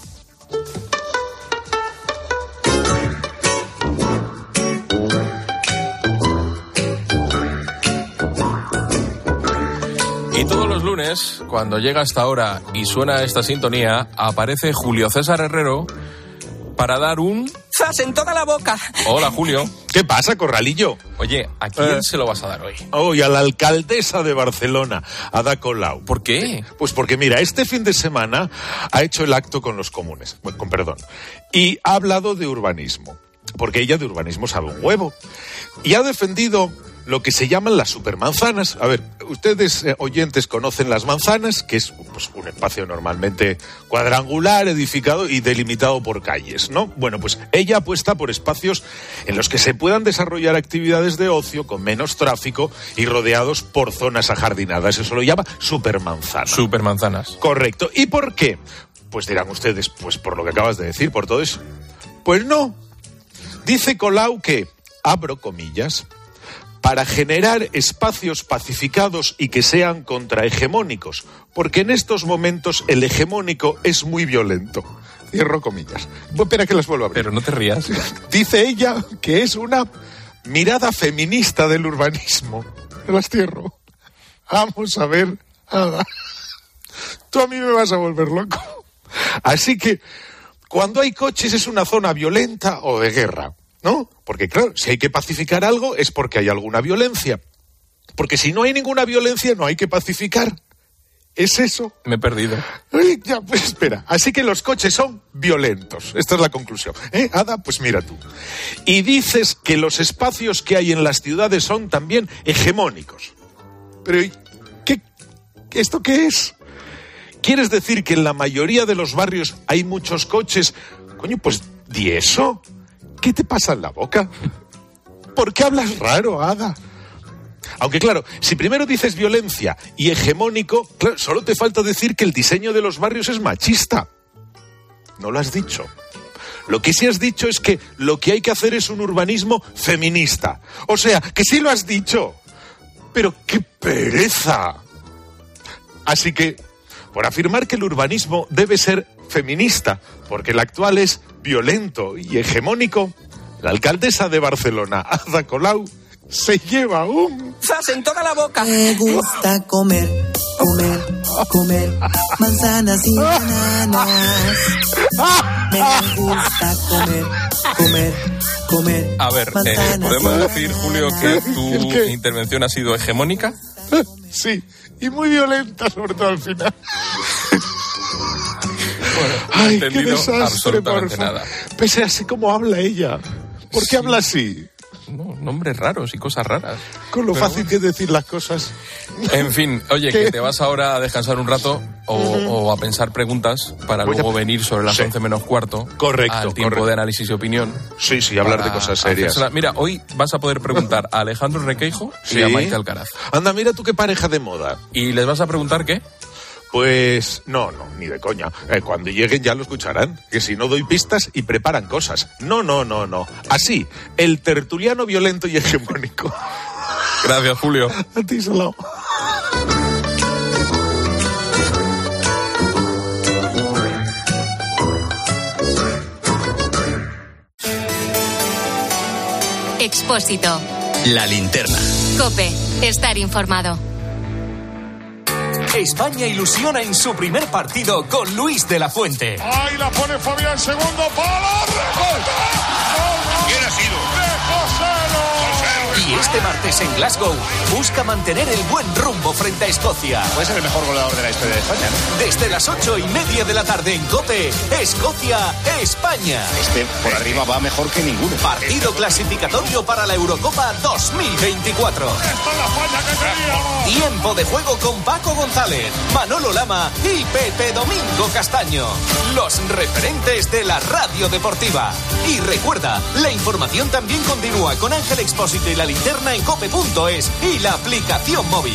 Y todos los lunes, cuando llega esta hora y suena esta sintonía, aparece Julio César Herrero para dar un... ¡zas en toda la boca! Hola, Julio. ¿Qué pasa, Corralillo? Oye, ¿a quién se lo vas a dar hoy? Hoy a la alcaldesa de Barcelona, Ada Colau. ¿Por qué? Pues porque, mira, este fin de semana ha hecho el acto con los comunes, con perdón, y ha hablado de urbanismo, porque ella de urbanismo sabe un huevo, y ha defendido lo que se llaman las supermanzanas. A ver, ustedes, oyentes, conocen las manzanas, que es pues, un espacio normalmente cuadrangular, edificado y delimitado por calles, ¿no? Bueno, pues ella apuesta por espacios en los que se puedan desarrollar actividades de ocio con menos tráfico y rodeados por zonas ajardinadas. Eso lo llama supermanzana. Supermanzanas. Correcto. ¿Y por qué? Pues dirán ustedes, pues por lo que acabas de decir, por todo eso. Pues no. Dice Colau que, abro comillas, para generar espacios pacificados y que sean contrahegemónicos, porque en estos momentos el hegemónico es muy violento. Cierro comillas. Espera que las vuelvo a abrir. Pero no te rías. Dice ella que es una mirada feminista del urbanismo. Las cierro. Vamos a ver. Tú a mí me vas a volver loco. Así que, cuando hay coches es una zona violenta o de guerra, ¿no? Porque claro, si hay que pacificar algo es porque hay alguna violencia. Porque si no hay ninguna violencia no hay que pacificar. ¿Es eso? Me he perdido. Ay, ya, pues espera. Así que los coches son violentos. Esta es la conclusión. Ada? Pues mira tú. Y dices que los espacios que hay en las ciudades son también hegemónicos. Pero, ¿esto qué es? ¿Quieres decir que en la mayoría de los barrios hay muchos coches? Coño, pues, ¿di eso? ¿Qué te pasa en la boca? ¿Por qué hablas raro, Ada? Aunque claro, si primero dices violencia y hegemónico, claro, solo te falta decir que el diseño de los barrios es machista. No lo has dicho. Lo que sí has dicho es que lo que hay que hacer es un urbanismo feminista. O sea, que sí lo has dicho. Pero ¡qué pereza! Así que, por afirmar que el urbanismo debe ser feminista, porque el actual es violento y hegemónico, la alcaldesa de Barcelona, Ada Colau, se lleva un... ¡Zas en toda la boca! Me gusta comer manzanas y bananas. Me gusta comer. A ver, ¿podemos decir, Julio, que tu intervención ha sido hegemónica? Sí, y muy violenta, sobre todo al final. Bueno, ay, no he entendido absolutamente porfa. nada. Pese a así como habla ella. ¿Por qué habla así? No, nombres raros y cosas raras. Con lo fácil que es decir las cosas. En fin, oye, que te vas ahora a descansar un rato o a pensar preguntas para luego venir sobre las 11 menos cuarto. Correcto. Al tiempo de análisis y opinión. Sí, hablar de cosas serias. Mira, hoy vas a poder preguntar a Alejandro Requeijo y a Maite Alcaraz. Anda, mira tú qué pareja de moda. ¿Y les vas a preguntar qué? Pues no, ni de coña. Cuando lleguen ya lo escucharán. Que si no doy pistas y preparan cosas. No. Así, el tertuliano violento y hegemónico. Gracias, Julio. A ti, Solao. Expósito. La linterna. COPE. Estar informado. España ilusiona en su primer partido con Luis de la Fuente. ¡Ahí la pone Fabián! ¡Segundo palo! ¡Remate! ¿Quién ha sido? ¡De Joselo! Y este martes en Glasgow busca mantener el buen rumbo frente a Escocia. Puede ser el mejor goleador de la historia de España, ¿no? Desde las 8:30 de la tarde en COPE, Escocia-España. Este por arriba va mejor que ninguno. Partido clasificatorio para la Eurocopa 2024. ¡Esta es la España que teníamos! Tiempo de juego con Paco González, Manolo Lama y Pepe Domingo Castaño. Los referentes de la radio deportiva. Y recuerda, la información también continúa con Ángel Expósito y la linterna en cope.es y la aplicación móvil.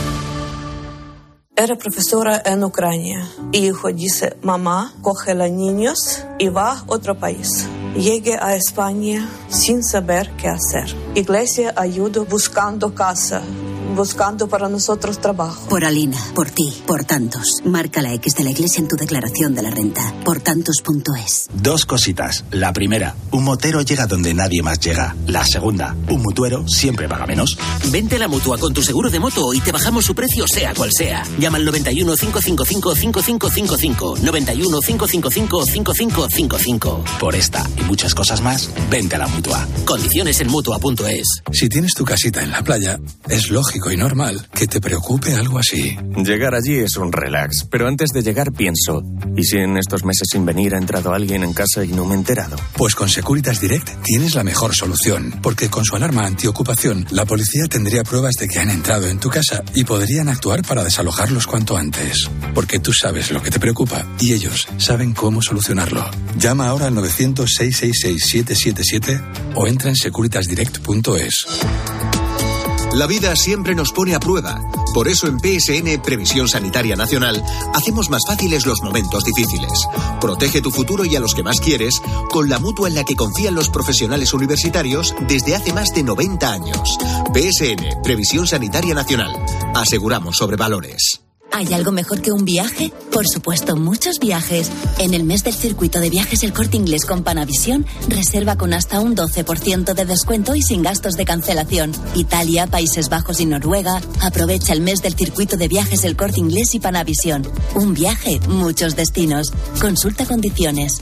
Era profesora en Ucrania. Hijo dice, mamá, coge a los niños y va a otro país. Llegué a España sin saber qué hacer. Iglesia ayudó buscando casa, buscando para nosotros trabajo. Por Alina, por ti, por tantos. Marca la X de la iglesia en tu declaración de la renta. Portantos.es. Dos cositas. La primera, un motero llega donde nadie más llega. La segunda, un mutuero siempre paga menos. Vente a la Mutua con tu seguro de moto y te bajamos su precio sea cual sea. Llama al 91 555 5555. 91 555 5555. Por esta y muchas cosas más, vente a la Mutua. Condiciones en Mutua.es. Si tienes tu casita en la playa, es lógico y normal que te preocupe algo así. Llegar allí es un relax, pero antes de llegar pienso, ¿y si en estos meses sin venir ha entrado alguien en casa y no me he enterado? Pues con Securitas Direct tienes la mejor solución, porque con su alarma antiocupación, la policía tendría pruebas de que han entrado en tu casa y podrían actuar para desalojarlos cuanto antes. Porque tú sabes lo que te preocupa y ellos saben cómo solucionarlo. Llama ahora al 900-666-777 o entra en securitasdirect.es. La vida siempre nos pone a prueba. Por eso en PSN, Previsión Sanitaria Nacional, hacemos más fáciles los momentos difíciles. Protege tu futuro y a los que más quieres con la mutua en la que confían los profesionales universitarios desde hace más de 90 años. PSN, Previsión Sanitaria Nacional. Aseguramos sobre valores. ¿Hay algo mejor que un viaje? Por supuesto, muchos viajes. En el mes del circuito de viajes El Corte Inglés con Panavisión, reserva con hasta un 12% de descuento y sin gastos de cancelación. Italia, Países Bajos y Noruega. Aprovecha el mes del circuito de viajes El Corte Inglés y Panavisión. Un viaje, muchos destinos. Consulta condiciones.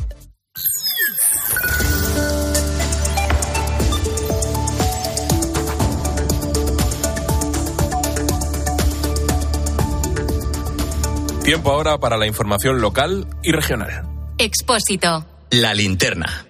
Tiempo ahora para la información local y regional. Expósito. La linterna.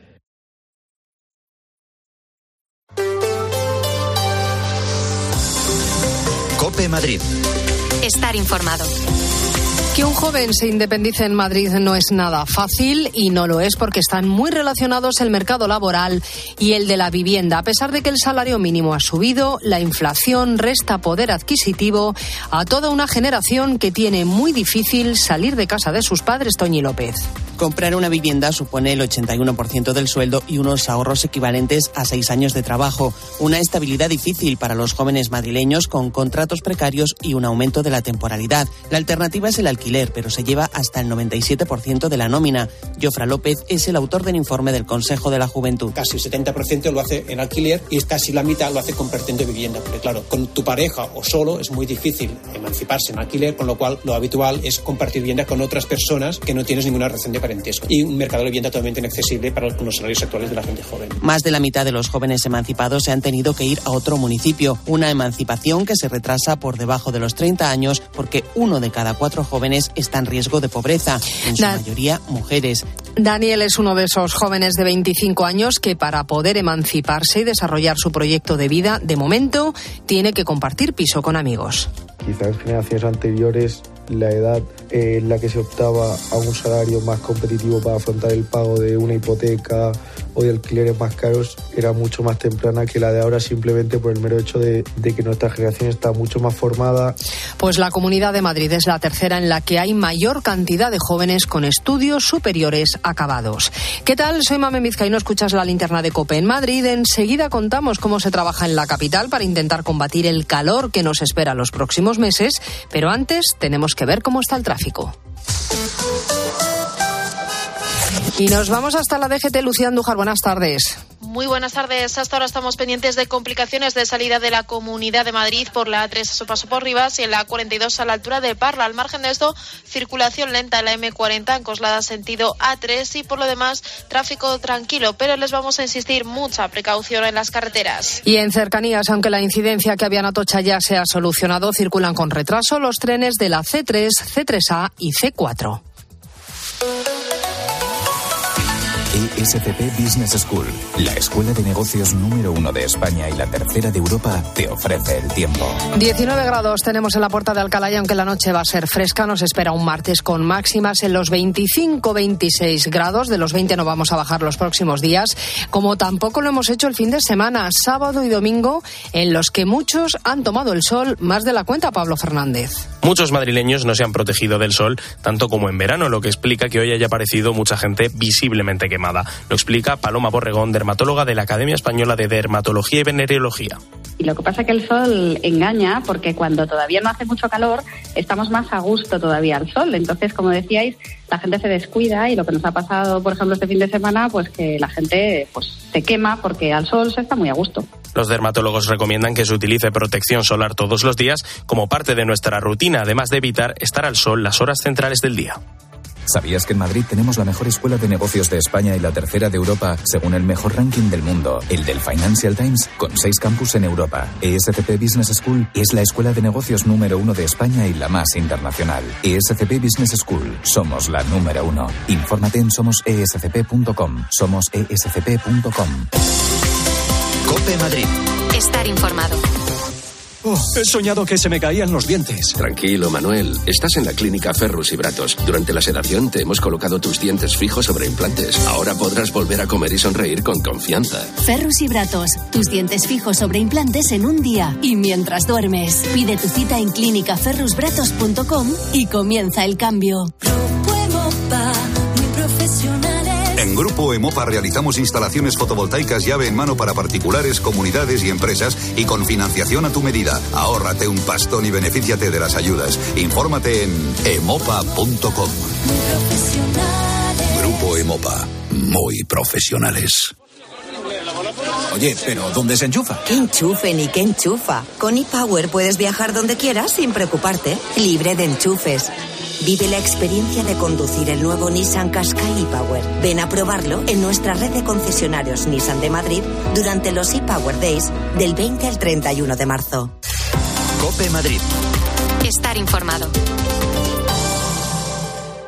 COPE Madrid. Estar informado. Que un joven se independice en Madrid no es nada fácil, y no lo es porque están muy relacionados el mercado laboral y el de la vivienda. A pesar de que el salario mínimo ha subido, la inflación resta poder adquisitivo a toda una generación que tiene muy difícil salir de casa de sus padres. Toñi López. Comprar una vivienda supone el 81% del sueldo y unos ahorros equivalentes a 6 años de trabajo. Una estabilidad difícil para los jóvenes madrileños con contratos precarios y un aumento de la temporalidad. La alternativa es el alquiler, pero se lleva hasta el 97% de la nómina. Jofra López es el autor del informe del Consejo de la Juventud. Casi el 70% lo hace en alquiler y casi la mitad lo hace compartiendo vivienda. Porque claro, con tu pareja o solo es muy difícil emanciparse en alquiler, con lo cual lo habitual es compartir vivienda con otras personas que no tienes ninguna relación de parentesco. Y un mercado de vivienda totalmente inaccesible para los salarios actuales de la gente joven. Más de la mitad de los jóvenes emancipados se han tenido que ir a otro municipio. Una emancipación que se retrasa por debajo de los 30 años porque 1 de cada 4 jóvenes está en riesgo de pobreza, en su mayoría mujeres. Daniel es uno de esos jóvenes de 25 años que para poder emanciparse y desarrollar su proyecto de vida, de momento, tiene que compartir piso con amigos. Quizás en generaciones anteriores la edad en la que se optaba a un salario más competitivo para afrontar el pago de una hipoteca o de alquileres más caros era mucho más temprana que la de ahora, simplemente por el mero hecho de que nuestra generación está mucho más formada. Pues la Comunidad de Madrid es la tercera en la que hay mayor cantidad de jóvenes con estudios superiores acabados. ¿Qué tal? Soy Mamen Vizcaíno, escuchas la linterna de COPE en Madrid. Enseguida contamos cómo se trabaja en la capital para intentar combatir el calor que nos espera los próximos meses, pero antes tenemos que ver cómo está el tráfico. Y nos vamos hasta la DGT. Lucía Andújar, buenas tardes. Muy buenas tardes. Hasta ahora estamos pendientes de complicaciones de salida de la Comunidad de Madrid por la A3 a su paso por Rivas y en la A42 a la altura de Parla. Al margen de esto, circulación lenta en la M40 en Coslada sentido A3 y por lo demás tráfico tranquilo, pero les vamos a insistir mucha precaución en las carreteras. Y en cercanías, aunque la incidencia que había en Atocha ya se ha solucionado, circulan con retraso los trenes de la C3, C3A y C4. ESCP Business School, la escuela de negocios número 1 de España y la tercera de Europa, te ofrece el tiempo. 19 grados tenemos en la Puerta de Alcalá y aunque la noche va a ser fresca, nos espera un martes con máximas en los 25-26 grados. De los 20 no vamos a bajar los próximos días, como tampoco lo hemos hecho el fin de semana, sábado y domingo, en los que muchos han tomado el sol más de la cuenta. Pablo Fernández. Muchos madrileños no se han protegido del sol tanto como en verano, lo que explica que hoy haya aparecido mucha gente visiblemente quemada. Lo explica Paloma Borregón, dermatóloga de la Academia Española de Dermatología y Venereología. Y lo que pasa es que el sol engaña porque cuando todavía no hace mucho calor estamos más a gusto todavía al sol. Entonces, como decíais, la gente se descuida y lo que nos ha pasado, por ejemplo, este fin de semana, pues que la gente se quema porque al sol se está muy a gusto. Los dermatólogos recomiendan que se utilice protección solar todos los días como parte de nuestra rutina, además de evitar estar al sol las horas centrales del día. ¿Sabías que en Madrid tenemos la mejor escuela de negocios de España y la tercera de Europa, según el mejor ranking del mundo, el del Financial Times, con 6 campus en Europa? ESCP Business School es la escuela de negocios número 1 de España y la más internacional. ESCP Business School, somos la número 1. Infórmate en somosescp.com. Somosescp.com. COPE Madrid. Estar informado. He soñado que se me caían los dientes. Tranquilo, Manuel. Estás en la clínica Ferrus y Bratos. Durante la sedación te hemos colocado tus dientes fijos sobre implantes. Ahora podrás volver a comer y sonreír con confianza. Ferrus y Bratos. Tus dientes fijos sobre implantes en un día y mientras duermes. Pide tu cita en clínicaferrusbratos.com y comienza el cambio. En Grupo Emopa realizamos instalaciones fotovoltaicas llave en mano para particulares, comunidades y empresas y con financiación a tu medida. Ahórrate un pastón y benefíciate de las ayudas. Infórmate en emopa.com. Grupo Emopa. Muy profesionales. Oye, ¿pero dónde se enchufa? ¿Qué enchufe ni qué enchufa? Con ePower puedes viajar donde quieras sin preocuparte. Libre de enchufes. Vive la experiencia de conducir el nuevo Nissan Qashqai ePower. Ven a probarlo en nuestra red de concesionarios Nissan de Madrid durante los ePower Days del 20 al 31 de marzo. COPE Madrid. Estar informado.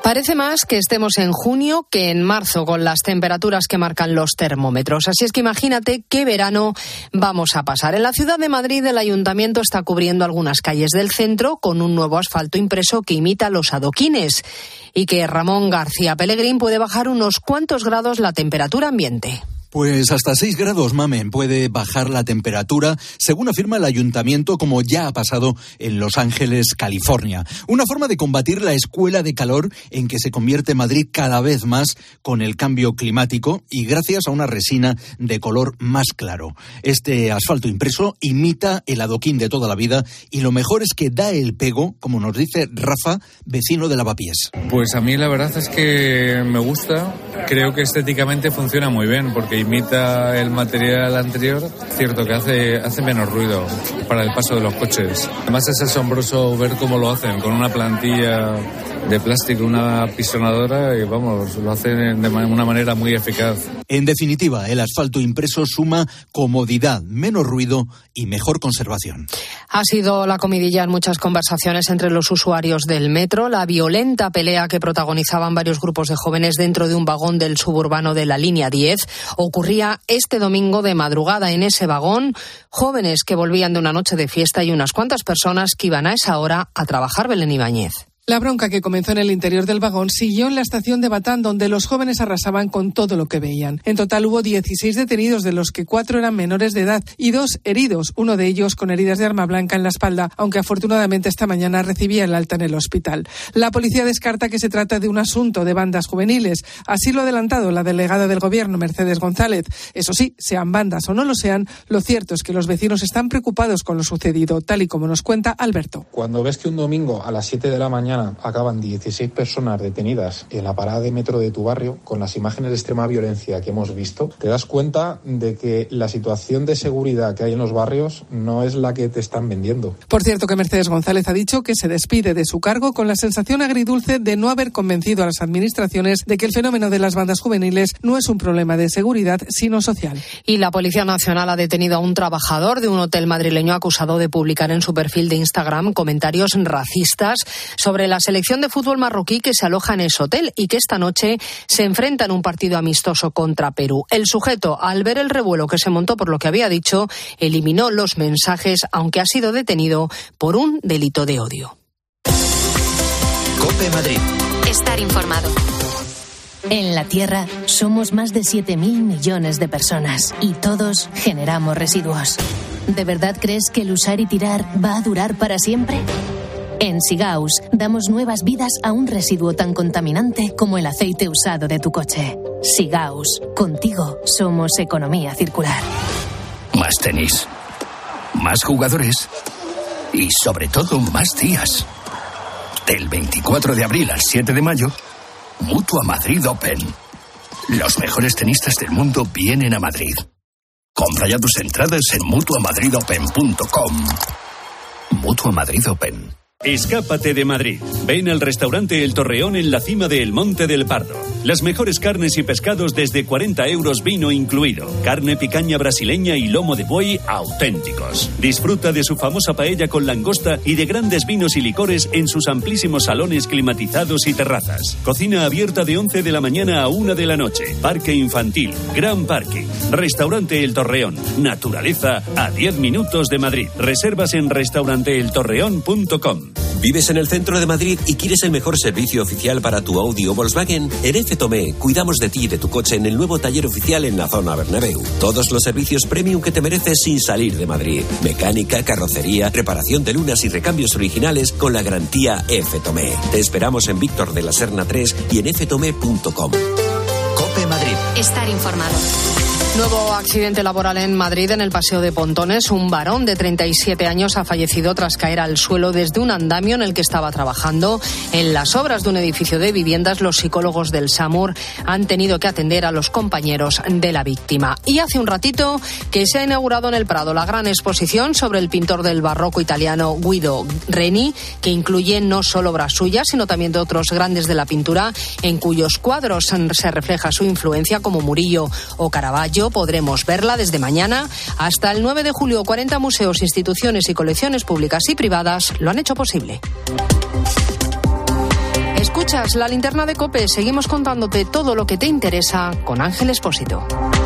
Parece más que estemos en junio que en marzo con las temperaturas que marcan los termómetros. Así es que imagínate qué verano vamos a pasar. En la ciudad de Madrid el ayuntamiento está cubriendo algunas calles del centro con un nuevo asfalto impreso que imita los adoquines y que Ramón García Pellegrín puede bajar unos cuantos grados la temperatura ambiente. Pues hasta 6 grados, Mamen, puede bajar la temperatura, según afirma el ayuntamiento, como ya ha pasado en Los Ángeles, California. Una forma de combatir la escuela de calor en que se convierte Madrid cada vez más con el cambio climático y gracias a una resina de color más claro. Este asfalto impreso imita el adoquín de toda la vida y lo mejor es que da el pego, como nos dice Rafa, vecino de Lavapiés. Pues a mí la verdad es que me gusta, creo que estéticamente funciona muy bien porque imita el material anterior, cierto que hace menos ruido para el paso de los coches. Además es asombroso ver cómo lo hacen, con una plantilla de plástico, una pisonadora y vamos, lo hacen de una manera muy eficaz. En definitiva, el asfalto impreso suma comodidad, menos ruido y mejor conservación. Ha sido la comidilla en muchas conversaciones entre los usuarios del metro, la violenta pelea que protagonizaban varios grupos de jóvenes dentro de un vagón del suburbano de la línea 10 ocurría este domingo de madrugada. En ese vagón, jóvenes que volvían de una noche de fiesta y unas cuantas personas que iban a esa hora a trabajar. Belén Ibáñez. La bronca que comenzó en el interior del vagón siguió en la estación de Batán, donde los jóvenes arrasaban con todo lo que veían. En total hubo 16 detenidos, de los que 4 eran menores de edad y 2 heridos, uno de ellos con heridas de arma blanca en la espalda, aunque afortunadamente esta mañana recibía el alta en el hospital. La policía descarta que se trata de un asunto de bandas juveniles. Así lo ha adelantado la delegada del Gobierno, Mercedes González. Eso sí, sean bandas o no lo sean, lo cierto es que los vecinos están preocupados con lo sucedido, tal y como nos cuenta Alberto. Cuando ves que un domingo a las 7 de la mañana acaban 16 personas detenidas en la parada de metro de tu barrio, con las imágenes de extrema violencia que hemos visto, te das cuenta de que la situación de seguridad que hay en los barrios no es la que te están vendiendo. Por cierto, que Mercedes González ha dicho que se despide de su cargo con la sensación agridulce de no haber convencido a las administraciones de que el fenómeno de las bandas juveniles no es un problema de seguridad, sino social. Y la Policía Nacional ha detenido a un trabajador de un hotel madrileño acusado de publicar en su perfil de Instagram comentarios racistas sobre la selección de fútbol marroquí que se aloja en ese hotel y que esta noche se enfrenta en un partido amistoso contra Perú. El sujeto, al ver el revuelo que se montó por lo que había dicho, eliminó los mensajes, aunque ha sido detenido por un delito de odio. COPE Madrid. Estar informado. En la Tierra somos más de 7.000 millones de personas y todos generamos residuos. ¿De verdad crees que el usar y tirar va a durar para siempre? En Sigaus damos nuevas vidas a un residuo tan contaminante como el aceite usado de tu coche. Sigaus, contigo somos economía circular. Más tenis, más jugadores y sobre todo más días. Del 24 de abril al 7 de mayo, Mutua Madrid Open. Los mejores tenistas del mundo vienen a Madrid. Compra ya tus entradas en mutuamadridopen.com. Mutua Madrid Open. Escápate de Madrid. Ven al restaurante El Torreón en la cima del Monte del Pardo. Las mejores carnes y pescados desde 40 euros, vino incluido. Carne picaña brasileña y lomo de buey auténticos. Disfruta de su famosa paella con langosta y de grandes vinos y licores en sus amplísimos salones climatizados y terrazas. Cocina abierta de 11 de la mañana a 1 de la noche. Parque infantil, gran parque. Restaurante El Torreón. Naturaleza a 10 minutos de Madrid. Reservas en restauranteeltorreón.com. ¿Vives en el centro de Madrid y quieres el mejor servicio oficial para tu Audi o Volkswagen? En F Tomé cuidamos de ti y de tu coche en el nuevo taller oficial en la zona Bernabéu. Todos los servicios premium que te mereces sin salir de Madrid. Mecánica, carrocería, reparación de lunas y recambios originales con la garantía F Tomé. Te esperamos en Víctor de la Serna 3 y en ftomé.com. COPE Madrid. Estar informado. Nuevo accidente laboral en Madrid, en el Paseo de Pontones. Un varón de 37 años ha fallecido tras caer al suelo desde un andamio en el que estaba trabajando. En las obras de un edificio de viviendas, los psicólogos del SAMUR han tenido que atender a los compañeros de la víctima. Y hace un ratito que se ha inaugurado en el Prado la gran exposición sobre el pintor del barroco italiano Guido Reni, que incluye no solo obras suyas, sino también de otros grandes de la pintura, en cuyos cuadros se refleja su influencia, como Murillo o Caravaggio. Podremos verla desde mañana hasta el 9 de julio. 40 museos, instituciones y colecciones públicas y privadas lo han hecho posible. Escuchas la linterna de COPE. Seguimos contándote todo lo que te interesa con Ángel Expósito.